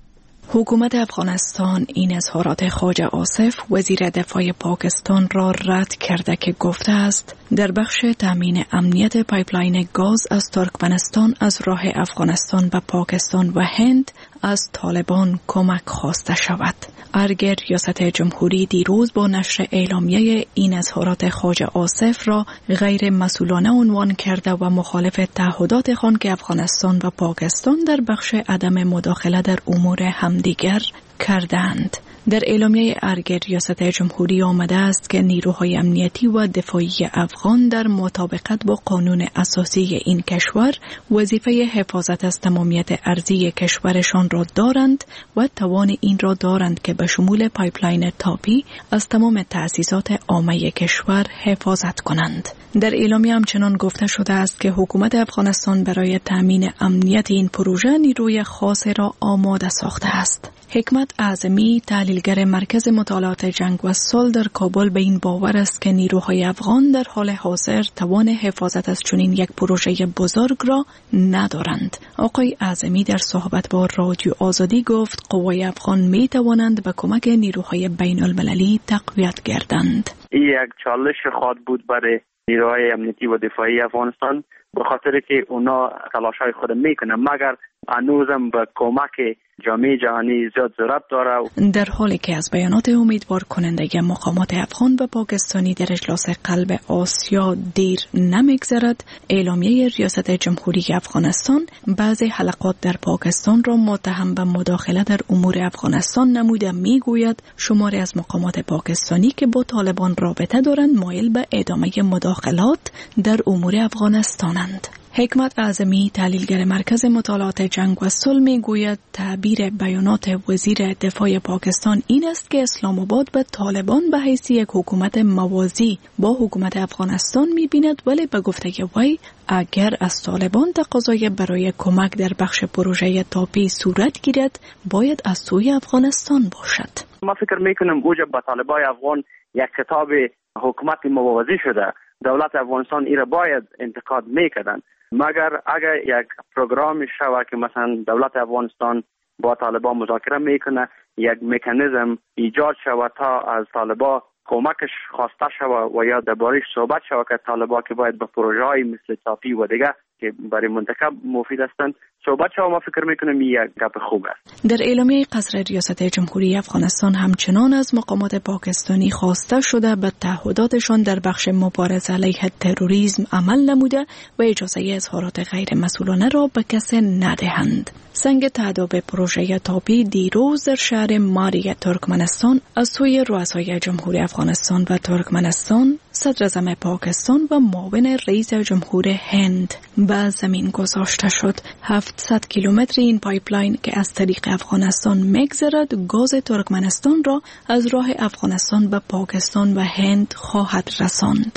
حکومت افغانستان این اظهارات خواجه آصف وزیر دفاع پاکستان را رد کرده که گفته است در بخش تامین امنیت پایپلاین گاز از ترکمنستان از راه افغانستان به پاکستان و هند از طالبان کمک خواسته شود. ارگ ریاست جمهوری دیروز با نشر اعلامیه این اظهارات خواجه آصف را غیر مسئولانه عنوان کرده و مخالف تعهدات خود که افغانستان و پاکستان در بخش عدم مداخله در امور همدیگر کردند. در اعلامیه ارگ ریاست جمهوری آمده است که نیروهای امنیتی و دفاعی افغان در مطابقت با قانون اساسی این کشور وظیفه حفاظت از تمامیت ارضی کشورشان را دارند و توان این را دارند که به شمول پایپلاین تاپی از تمام تأسیسات عامه کشور حفاظت کنند. در اعلامیه همچنان گفته شده است که حکومت افغانستان برای تامین امنیت این پروژه نیروی خاص را آماده ساخته است. حکمت اعظمی، تحلیلگر مرکز مطالعات جنگ و صلح در کابل، به این باور است که نیروهای افغان در حال حاضر توان حفاظت از چنین یک پروژه بزرگ را ندارند. آقای اعظمی در صحبت با رادیو آزادی گفت قوای افغان می توانند به کمک نیروهای بین المللی تقویت گردند. این یک چالش خواهد بود برای نیروهای امنیتی و دفاعی افغانستان، به خاطر که اونا تلاشای خود میکنن، مگر هنوزم به کمک جامعه جهانی زیاد ضرورت داره. در حالی که از بیانات امیدوار کننده مقامات افغان و پاکستانی در اجلاس قلب آسیا دیر نمیگذرد، اعلامیه ریاست جمهوری افغانستان بعضی حلقات در پاکستان را متهم به مداخله در امور افغانستان نموده میگوید شماری از مقامات پاکستانی که با طالبان رابطه دارند مایل به ادامه مداخلات در امور افغانستانند. حکمت اعظمی، تحلیلگر مرکز مطالعات جنگ و صلح، میگوید تعبیر بیانات وزیر دفاع پاکستان این است که اسلام آباد به طالبان به حیث یک حکومت موازی با حکومت افغانستان می‌بیند، ولی به گفته وی اگر از طالبان تقاضای برای کمک در بخش پروژه تاپی صورت گیرد باید از سوی افغانستان باشد. ما فکر میکنم اوجب به طالبای افغان یک خطاب حکومت موازی شده. دولت افغانستان ایره باید انتقاد میکردن، مگر اگر یک پروگرام شوه که مثلا دولت افغانستان با طالبان مذاکره میکنه، یک مکانیزم ایجاد شوه تا از طالبان کمکش خواسته شوه و یا درباره‌اش صحبت شوه که طالبان که باید به پروژه‌های مثل تاپی و دیگه که برای منطقه مفید هستند صحبت شوه، ما فکر میکنم یک گپ خوب است. در اعلامیه قصر ریاست جمهوری افغانستان همچنان از مقامات پاکستانی خواسته شده به تعهداتشان در بخش مبارزه علیه تروریسم عمل نموده و اجازه اظهارات غیر مسئولانه را به کسی ندهند. سنگ تعداب پروژه تاپی دیروز در شهر ماری ترکمنستان از سوی رؤسای جمهوری افغانستان و ترکمنستان، صدر اعظم پاکستان و معاون رئیس جمهور هند به زمین گذاشته شد. 700 کیلومتر این پایپلاین که از طریق افغانستان میگذرد گاز ترکمنستان را از راه افغانستان به پاکستان و هند خواهد رساند.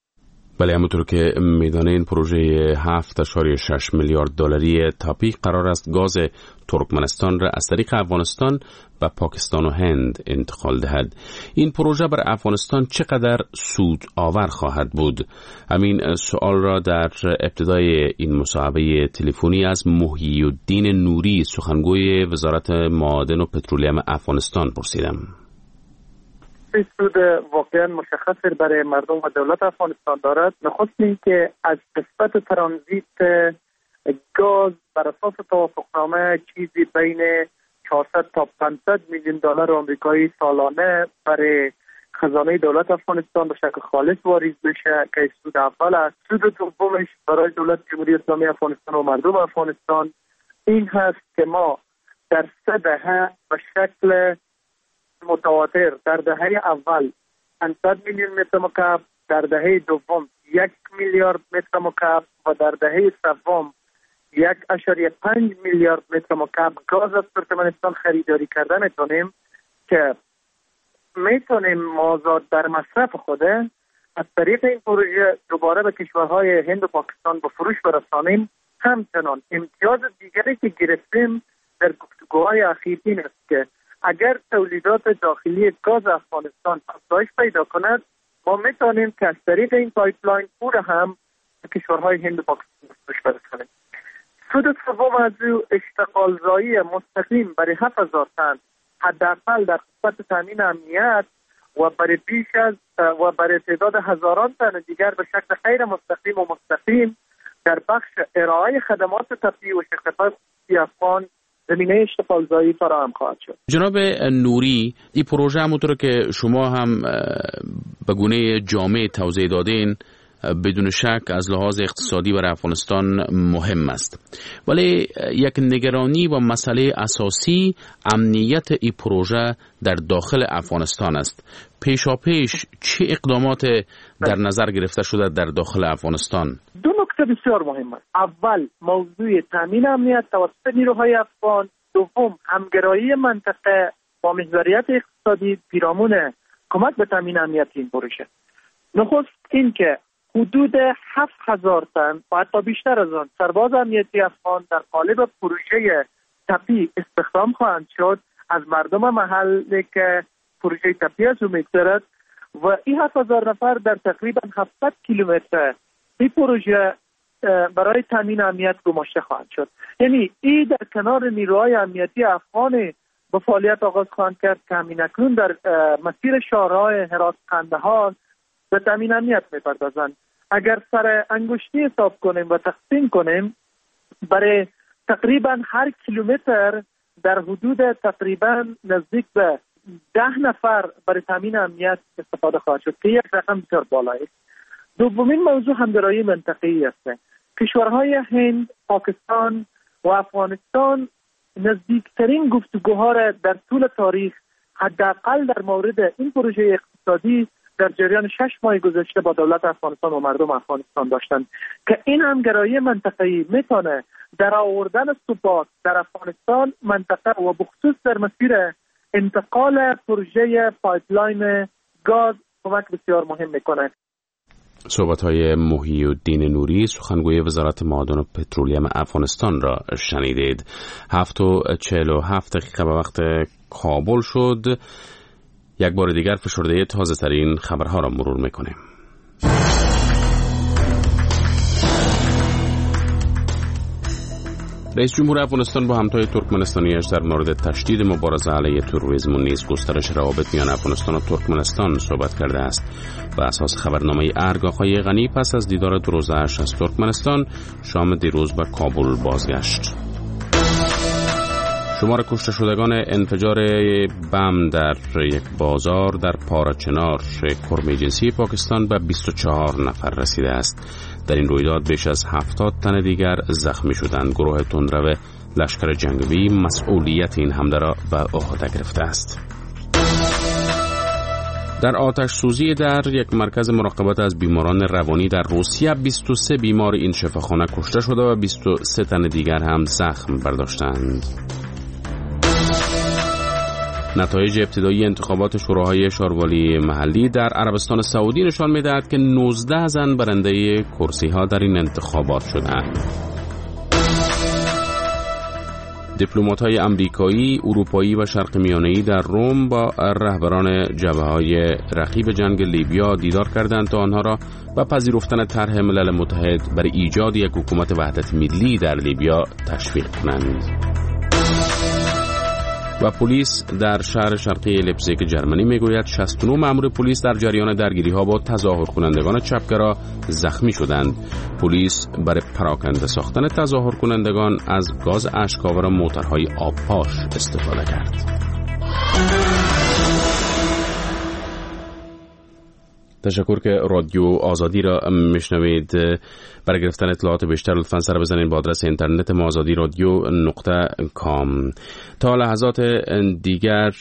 بله، همونطور که میدانین پروژه 7.6 میلیارد دلاری تاپی قرار است گاز ترکمنستان را از طریق افغانستان به پاکستان و هند انتقال دهد. این پروژه بر افغانستان چقدر سود آور خواهد بود؟ همین سوال را در ابتدای این مصاحبه تلفنی از محیی الدین نوری، سخنگوی وزارت معادن و پترولیم افغانستان پرسیدم. سود واقعا مشخص برای مردم و دولت افغانستان دارد. نخست این که از قسمت ترانزیت گاز بر اساس توافقنامه چیزی بین 400 تا 500 میلیون دلار آمریکایی سالانه برای خزانه دولت افغانستان به شکل خالص واریز بشه که سود اول است. سود دومش برای دولت جمهوری اسلامی افغانستان و مردم افغانستان این هست که ما در 3 دهه به شکل متواتر در دهه اول 500 میلیون متر مکعب، در دهه دوم 1 میلیارد متر مکعب و در دهه سوم 1.5 میلیارد متر مکعب گاز از ترکمنستان خریداری کرده میتونیم که میتونیم مازاد در مصرف خوده از طریق این پروژه دوباره به کشورهای هند و پاکستان به فروش برسانیم. همچنان امتیاز دیگری که گرفتیم در گفتگوهای اخیر این است که اگر تولیدات داخلی گاز افغانستان افزایش پیدا کند ما میتونیم که از طریق این پایپلاین او را هم به کشورهای هند و پاکستان به فروش برسانیم. سود سوم از او اشتغال زایی مستقیم برای 7000 تن حداقل در خدمت تامین امنیت و برای بیش از و برای تعداد هزاران تن دیگر به شکل غیر مستقیم و مستقیم در بخش ارائه خدمات طبی و شرکت‌های افغان زمینه اشتغال زایی فراهم خواهد شد. جناب نوری، این پروژه همونطور که شما هم به گونه جامع توضیح دادین بدون شک از لحاظ اقتصادی برای افغانستان مهم است، ولی یک نگرانی و مسئله اساسی امنیت این پروژه در داخل افغانستان است. پیشاپیش چه اقدامات در نظر گرفته شده در داخل افغانستان؟ دو نکته بسیار مهم است. اول موضوع تامین امنیت توسط نیروهای افغان، دوم همگرایی منطقه با محوریت اقتصادی پیرامون کمک به تامین امنیت این پروژه. نخست این که حدود 7000 تن و حتی بیشتر از آن سرباز امنیتی افغان در قالب پروژه تپی استخدام خواهند شد از مردم محلی که پروژه تپی از او میگذرد و این 7000 نفر در تقریبا 700 کیلومتر این پروژه برای تامین امنیت گماشته خواهند شد. یعنی این در کنار نیروهای امنیتی افغان به فعالیت آغاز خواهند کرد که همین اکنون در مسیر شهرهای هرات قندهار به تامین امنیت میپردازند. اگر سر انگشتی حساب کنیم و تقسیم کنیم برای تقریبا هر کیلومتر در حدود تقریبا نزدیک به 10 نفر برای تامین امنیت استفاده خواهد شد که یک رقم بسیار بالایی است. دومین موضوع همگرایی منطقه‌ای است. کشورهای هند، پاکستان و افغانستان نزدیکترین گفتگوها را در طول تاریخ حداقل در مورد این پروژه اقتصادی در جریان 6 ماه گذشته با دولت افغانستان و مردم افغانستان داشتند که این همگرایی منطقه‌ای میتونه در آوردن ثبات در افغانستان منطقه و بخصوص در مسیر انتقال پروژه پایپلاین گاز کمک بسیار مهم میکنه. صحبت‌های محی الدین نوری، سخنگوی وزارت معادن و پترولیم افغانستان را شنیدید. 7:47 دقیقه به وقت کابل شد. یک بار دیگر فشرده تازه ترین خبرها را مرور میکنیم. رئیس جمهور افغانستان با همتای ترکمنستانیش در مورد تشدید مبارزه علیه تروریسم و نیز گسترش روابط میان افغانستان و ترکمنستان صحبت کرده است. بر اساس خبرنامه ارگ، آقای غنی پس از دیدار 2 روزه‌اش از ترکمنستان شام دیروز به کابل بازگشت. شمار کشته شدگان انفجار بم در یک بازار در پارچنار کرمه جنسی پاکستان به 24 نفر رسیده است. در این رویداد بیش از 70 تن دیگر زخمی شدند. گروه تندرو لشکر جنگی مسئولیت این حمله را به عهده گرفته است. در آتش سوزی در یک مرکز مراقبت از بیماران روانی در روسیه 23 بیمار این شفاخانه کشته شده و 23 تن دیگر هم زخم برداشتند. نتایج ابتدایی انتخابات شوراهای شاروالی محلی در عربستان سعودی نشان می‌دهد که 19 زن برنده کرسی‌ها در این انتخابات شدند. دیپلمات‌های آمریکایی، اروپایی و شرق میانه‌ای در روم با رهبران جبهه‌های رقیب جنگ لیبیا دیدار کردند تا آنها را به پذیرفتن طرح ملل متحد برای ایجاد یک حکومت وحدت ملی در لیبیا تشویق کنند. و پلیس در شهر شرقی لپزیگ جرمنی میگوید 69 مأمور پلیس در جریان درگیری‌ها با تظاهر کنندگان چپگرا زخمی شدند. پلیس برای پراکنده ساختن تظاهر کنندگان از گاز اشک‌آور و موتورهای آبپاش استفاده کرد. تشکر که رادیو آزادی را میشنوید. برای گرفتن اطلاعات بیشتر لطفاً سر بزنید به آدرس اینترنت ما azadi.com. تا لحظات دیگر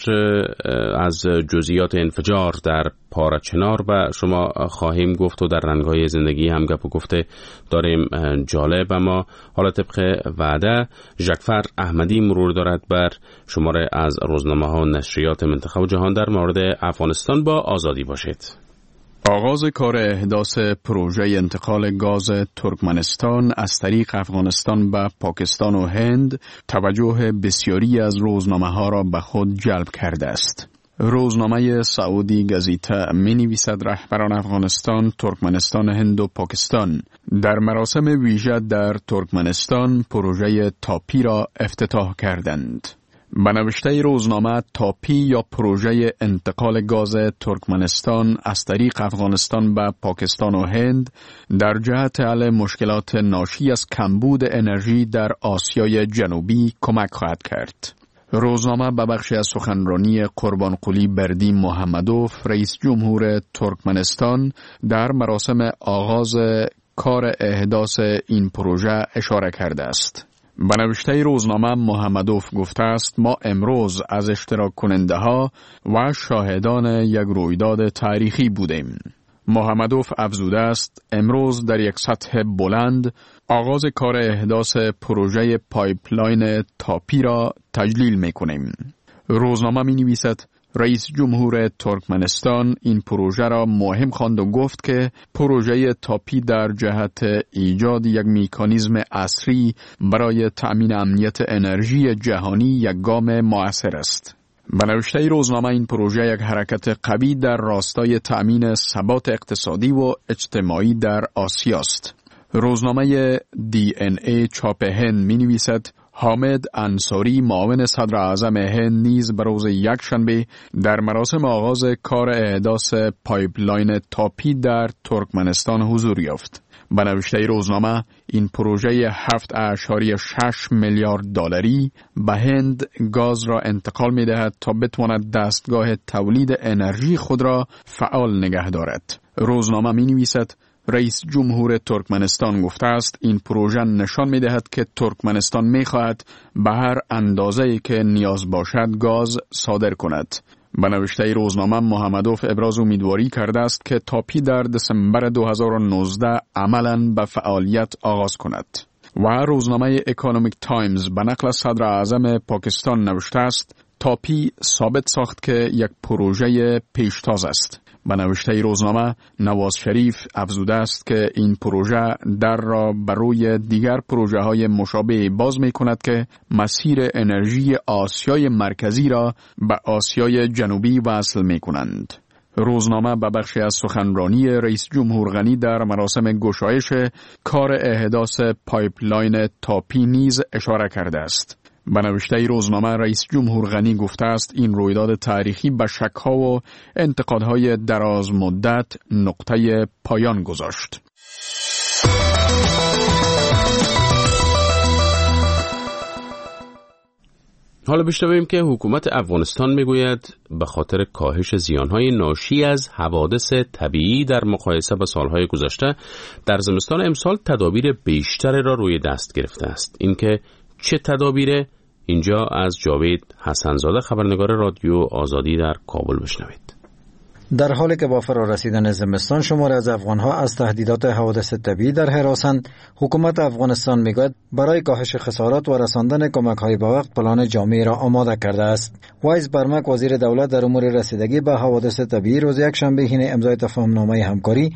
از جزئیات انفجار در پارچنار و شما خواهیم گفت و در رنگ‌های زندگی هم گپ و گفته داریم جالب. اما حالا طبق وعده ژکفر احمدی مرور دارد بر شماره از روزنامه‌ها و نشریات منطقه و جهان در مورد افغانستان. با آزادی باشید. آغاز کار احداث پروژه انتقال گاز ترکمنستان از طریق افغانستان به پاکستان و هند توجه بسیاری از روزنامه‌ها را به خود جلب کرده است. روزنامه سعودی گزیته می نویسد رهبران افغانستان، ترکمنستان، هند و پاکستان در مراسم ویژه در ترکمنستان پروژه تاپی را افتتاح کردند. به نوشته روزنامه، تاپی یا پروژه انتقال گاز ترکمنستان از طریق افغانستان به پاکستان و هند در جهت حل مشکلات ناشی از کمبود انرژی در آسیای جنوبی کمک خواهد کرد. روزنامه به بخشی از سخنرانی قربانقلی بردی محمدوف، رئیس جمهور ترکمنستان، در مراسم آغاز کار احداث این پروژه اشاره کرده است. به نوشته روزنامه محمدوف گفته است ما امروز از اشتراک کننده ها و شاهدان یک رویداد تاریخی بودیم. محمدوف افزوده است امروز در یک سطح بلند آغاز کار احداث پروژه پایپلاین تاپی را تجلیل می کنیم. روزنامه می نویسد رئیس جمهور ترکمنستان این پروژه را مهم خواند و گفت که پروژه تاپی در جهت ایجاد یک مکانیزم عصری برای تأمین امنیت انرژی جهانی یک گام مؤثر است. به نوشته روزنامه این پروژه یک حرکت قوی در راستای تأمین ثبات اقتصادی و اجتماعی در آسیا است. روزنامه DNA چاپ هند می نویسد حامد انصاری معاون صدر اعظم هند نیز به روز یکشنبه در مراسم آغاز کار احداث پایپلاین تاپی در ترکمنستان حضور یافت. به نوشته روزنامه این پروژه 7.6 میلیارد دلاری به هند گاز را انتقال می دهد تا بتواند دستگاه تولید انرژی خود را فعال نگه دارد. روزنامه می نویسد رئیس جمهور ترکمنستان گفته است این پروژه نشان می دهد که ترکمنستان می خواهد به هر اندازه‌ای که نیاز باشد گاز صادر کند. به نوشته روزنامه محمدوف ابراز امیدواری کرده است که تاپی در دسامبر 2019 عملاً به فعالیت آغاز کند. و روزنامه اکونومیک تایمز به نقل صدر اعظم پاکستان نوشته است تاپی ثابت ساخت که یک پروژه پیشتاز است. به نوشته روزنامه نواز شریف افزوده است که این پروژه در را بر روی دیگر پروژه های مشابه باز می کند که مسیر انرژی آسیای مرکزی را به آسیای جنوبی وصل می کنند. روزنامه به بخشی از سخنرانی رئیس جمهور غنی در مراسم گشایش کار احداث پایپلاین تاپی نیز اشاره کرده است. به نوشته روزنامه رئیس جمهور غنی گفته است این رویداد تاریخی به شک‌ها و انتقادهای دراز مدت نقطه پایان گذاشت. حالا بشنویم که حکومت افغانستان میگوید به خاطر کاهش زیانهای ناشی از حوادث طبیعی در مقایسه با سالهای گذشته در زمستان امسال تدابیر بیشتری را روی دست گرفته است. اینکه چه تدابیره؟ اینجا از جاوید حسنزاده خبرنگار رادیو آزادی در کابل بشنوید. در حالی که با فرارسیدن زمستان شماری از افغانها از تهدیدات حوادث طبیعی در هراسند، حکومت افغانستان میگوید برای کاهش خسارات و رساندن کمک‌های به وقت پلان جامع را آماده کرده است. وایس برمک وزیر دولت در امور رسیدگی به حوادث طبیعی روز یکشنبه حین امضای تفاهم‌نامه همکاری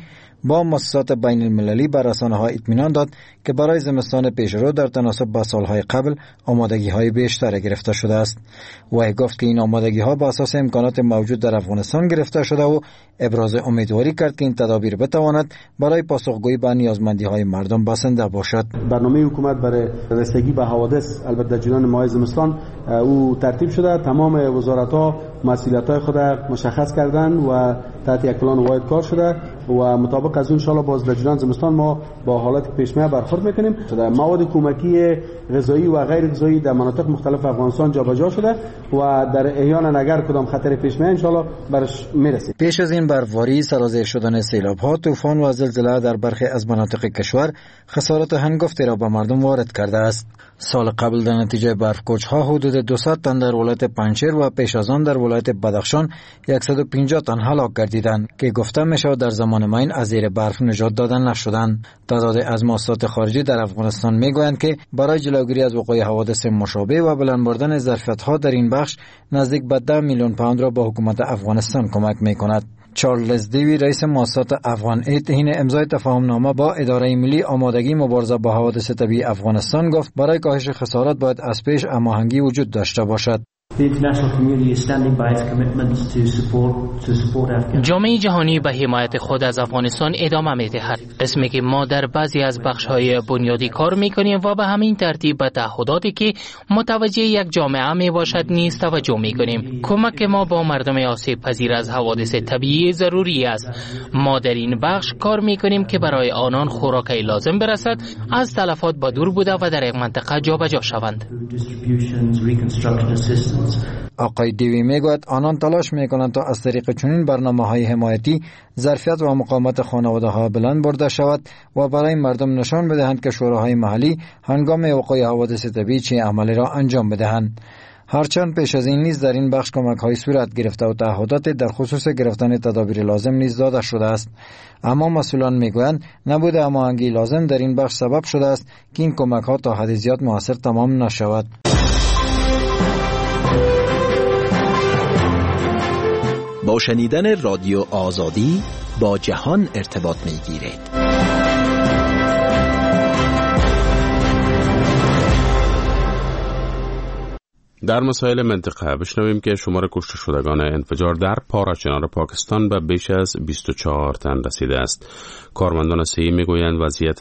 با مؤسسات بین المللی بر رسانه‌ها اطمینان داد که برای زمستان پیشرو در تناسب با سالهای قبل آمادگی‌های بیشتر گرفته شده است. وی گفت که این آمادگی‌ها بر اساس امکانات موجود در افغانستان گرفته شده و ابراز امیدواری کرد که این تدابیر بتواند برای پاسخگویی به نیازمندی‌های مردم بسنده باشد. برنامه حکومت برای رسیدگی به حوادث البته در جریان ماه زمستان او ترتیب شده. تمام وزارت‌ها مسئولیت‌های خود مشخص کردند و تحت یک پلان واحد کار شده و مطابق از اون ان شاء الله باز در جریان زمستان ما با حالات پیش میاد برخورد میکنیم. مواد کمکی غذایی و غیر غذایی در مناطق مختلف افغانستان جابجا شده و در احیانا اگر کدام خطر پیش میاد ان شاء الله برش میرسیم. پیش از این برفباری، سرازیر شدن سیلاب‌ها، طوفان و زلزله در برخی از مناطق کشور خسارات هنگفتی را به مردم وارد کرده است. سال قبل در نتیجه برف‌کوچ‌ها حدود 200 تن در ولایت پنجشیر و پیش از آن در ولایت بدخشان 150 تن هلاک گردیدند که گفته میشود در زمان معین از زیر برف نجات دادن نشدند. تعداد از مؤسسات خارجی در افغانستان میگویند که برای جلوگیری از وقوع حوادث مشابه و بلند بردن ظرفیت‌ها در این بخش نزدیک به 10 میلیون پوند را به حکومت افغانستان کمک میکند. چارلز دیوی رئیس مؤسسات افغان اید حین امضای تفاهمنامه با اداره ملی آمادگی مبارزه با حوادث طبیعی افغانستان گفت برای کاهش خسارات باید از پیش هماهنگی وجود داشته باشد. جامعه جهانی به حمایت خود از افغانستان ادامه می‌دهد. اسمی که ما در بعضی از بخش‌های بنیادی کار می‌کنیم و به همین ترتیب به تعهداتی که متوجه یک جامعه میباشد نیز توجه می‌کنیم. کمک ما با مردم آسیب پذیر از حوادث طبیعی ضروری است. ما در این بخش کار می‌کنیم که برای آنان خوراکی لازم برسد، از تلفات به دور بوده و در یک منطقه جابجا شوند. آقای دیوی میگوید آنان تلاش میکنند تا از طریق چنین برنامه‌های حمایتی ظرفیت و مقاومت خانواده‌ها بلند برده شود و برای مردم نشان بدهند که شوراهای محلی هنگام وقوع حوادث طبیعی چه عملی را انجام بدهند. هرچند پیش از این نیز در این بخش کمک‌های صورت گرفته و تعهدات در خصوص گرفتن تدابیر لازم نیز داده شده است، اما مسئولان میگویند نبود هماهنگی لازم در این بخش سبب شده است که این کمک‌ها تا حد زیاد مؤثر تمام نشود. با شنیدن رادیو آزادی با جهان ارتباط می‌گیرید. در مسائل منطقه بشنویم که شمار کشته شدگان انفجار در پاراچنار پاکستان به بیش از 24 تن رسیده است. کارمندان صحی میگویند وضعیت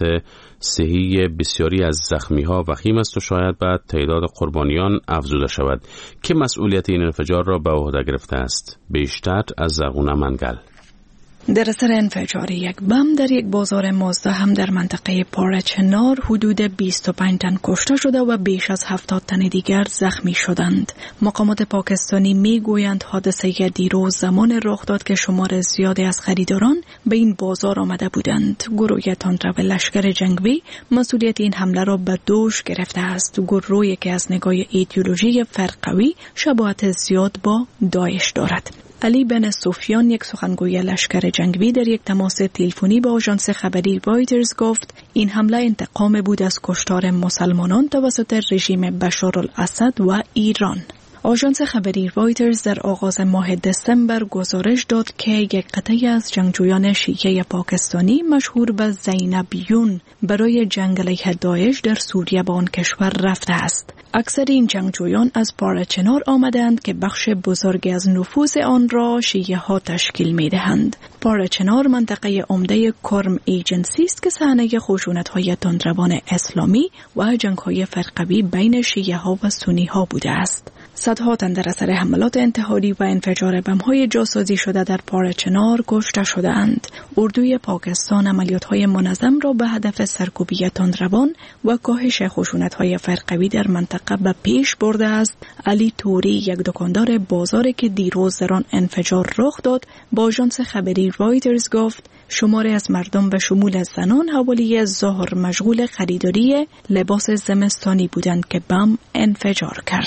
صحی بسیاری از زخمی‌ها وخیم است و شاید بعد تعداد قربانیان افزوده شود. که مسئولیت این انفجار را به عهده گرفته است؟ بیشتر از زرغونه منگل. در اثر انفجار یک بم در یک بازار مزدحم در منطقه پاراچنار حدود 25 تن کشته شده و بیش از 70 تن دیگر زخمی شدند. مقامات پاکستانی میگویند حادثه دیروز زمان رخ داد که شمار زیادی از خریداران به این بازار آمده بودند. گروه تندرو لشکر جنگی مسئولیت این حمله را به دوش گرفته است. گروهی که از نگاه ایدئولوژی فرقوی شباهت زیاد با داعش دارد. علی بن سفیان، یک سخنگوی لشکر جنگی، در یک تماس تلفنی با آژانس خبری رایترز گفت این حمله انتقام بود از کشتار مسلمانان توسط رژیم بشارالاسد و ایران. آژانس خبری رایترز در آغاز ماه دسامبر گزارش داد که یک قطعه از جنگجویان شیعه پاکستانی مشهور به زینبیون برای جنگ علیه داعش در سوریه به آن کشور رفته است. اکثر این جنگجویان از پاراچنار آمدند که بخش بزرگی از نفوذ آن را شیعه ها تشکیل می دهند. پاراچنار منطقه عمده کرم ایجنسی است که صحنه خشونت‌های تندروان اسلامی و جنگ‌های فرقوی بین شیعه ها و سنی ها بوده است. صدها تن در اثر حملات انتحاری و انفجار بم‌های جاسوسی شده در پاراچنار کشته شدند. اردوی پاکستان عملیات‌های منظم را به هدف سرکوبی تندروان و کاهش خشونت‌های فرقوی در منطقه به پیش برده است. علی توری، یک دکاندار بازاری که دیروز در آن انفجار رخ داد، با آژانس خبری رایترز گفت شماری از مردم به شمول زنان حوالی ظهر مشغول خریداری لباس زمستانی بودند که بم انفجار کرد.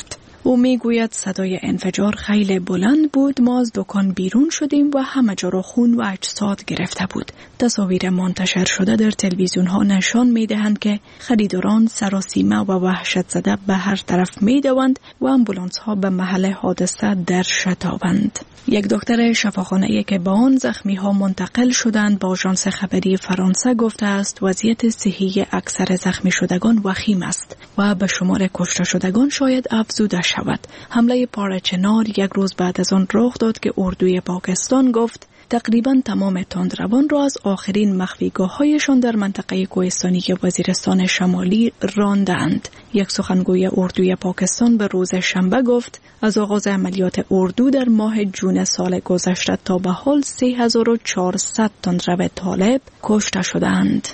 او میگوید صدای انفجار خیلی بلند بود. ما از دکان بیرون شدیم و همه جا را خون و اجساد گرفته بود. تصاویر منتشر شده در تلویزیون ها نشان میدهند که خریداران سراسیمه و وحشت زده به هر طرف میدوند و امبولانس ها به محل حادثه در شتابند. یک دکتر شفاخانه‌ای که با آن زخمی ها منتقل شدند با آژانس خبری فرانسه گفته است وضعیت صحی اکثر زخمی شدگان وخیم است و به شمار کشته شدگان شاید افزوده شود. حمله پارچنار یک روز بعد از آن رخ داد که اردوی پاکستان گفت تقریبا تمام تندروان را از آخرین مخفیگاه‌هایشان در منطقه کوهستانی وزیرستان شمالی راندند. یک سخنگوی اردوی پاکستان به روز شنبه گفت از آغاز عملیات اردو در ماه جون سال گذشته تا به حال 3400 تندرو طالب کشته شدند.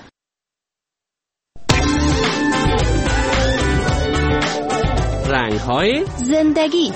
رنگ‌های زندگی.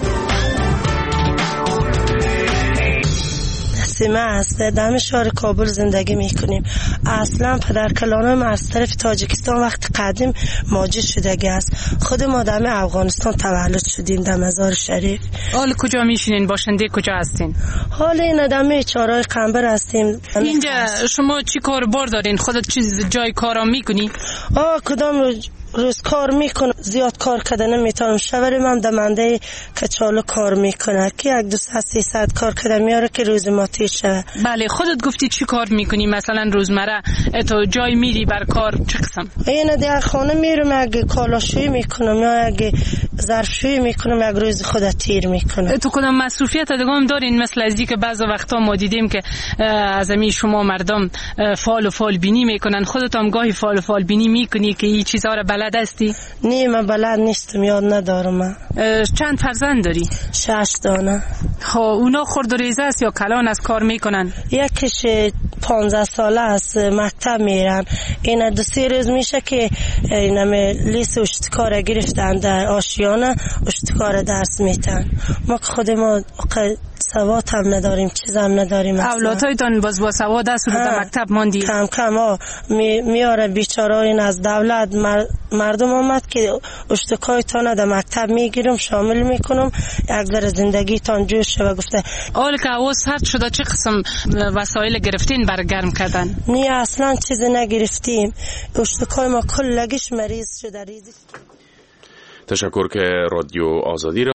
سیمه است. در شهر کابل زندگی میکنیم. اصلا پدرکلانم از طرف تاجیکستان وقت قدیم ماجر شدگی است. خود ما در افغانستان تولد شدیم در مزار شریف. حال کجا میشینین؟ باشنده کجا هستین؟ حال این در چهارراه قنبر هستیم. اینجا شما چی کار بار دارین؟ خودت چیز جای کارا میکنی؟ کدام روز کار میکنم. زیاد کار کردن نمیتونم. شورم هم دمنده کچالو کار میکنه که 200-300 کار کرده میاره که روز ما تیر شده. بله، خودت گفتی چی کار میکنی؟ مثلا روزمره تو جای میری بر کار چه قسم؟ اینه در خانه میرم، اگه کالاشویی میکنم یا اگه ظرفشویی میکنم، یک روز خودت تیر میکنم. تو کدام مسئولیت دیگه دارین؟ مثل ازی که بعضی وقتا ما دیدیم که از امی شما مردم فال و فال بینی میکنن، خودت هم گاهی فال و فال بینی میکنی که این چیزا رو بلد هستی؟ نه، من بلد نیستم، یاد ندارم. چند فرزند داری؟ 6 دانه. اونا خرد و ریزه است یا کلان از کار میکنن؟ یکیش 15 ساله است، مکتب میرن. این 2-3 روز میشه که اینم لیست اشتکار گرفتن در آشیانه، اشتکار درس میتن. ما که خود ما سواد هم نداریم، چیز هم نداریم. اولادهایتان باز با سواد است و در مکتب ماندی؟ کم کم میاره بیچاره. این از دولت مردم آمد که اشتکایتان در مکتب میگیرم، شامل میکنم، یک ذره زندگیتان جور شد. گفته حال که هوا سرد شده چه قسم وسایل گرفتین برای گرم کردن؟ نه، اصلا چیز نگرفتیم. اشتکای ما کلگیش مریض شده. تشکر که رادیو آزادی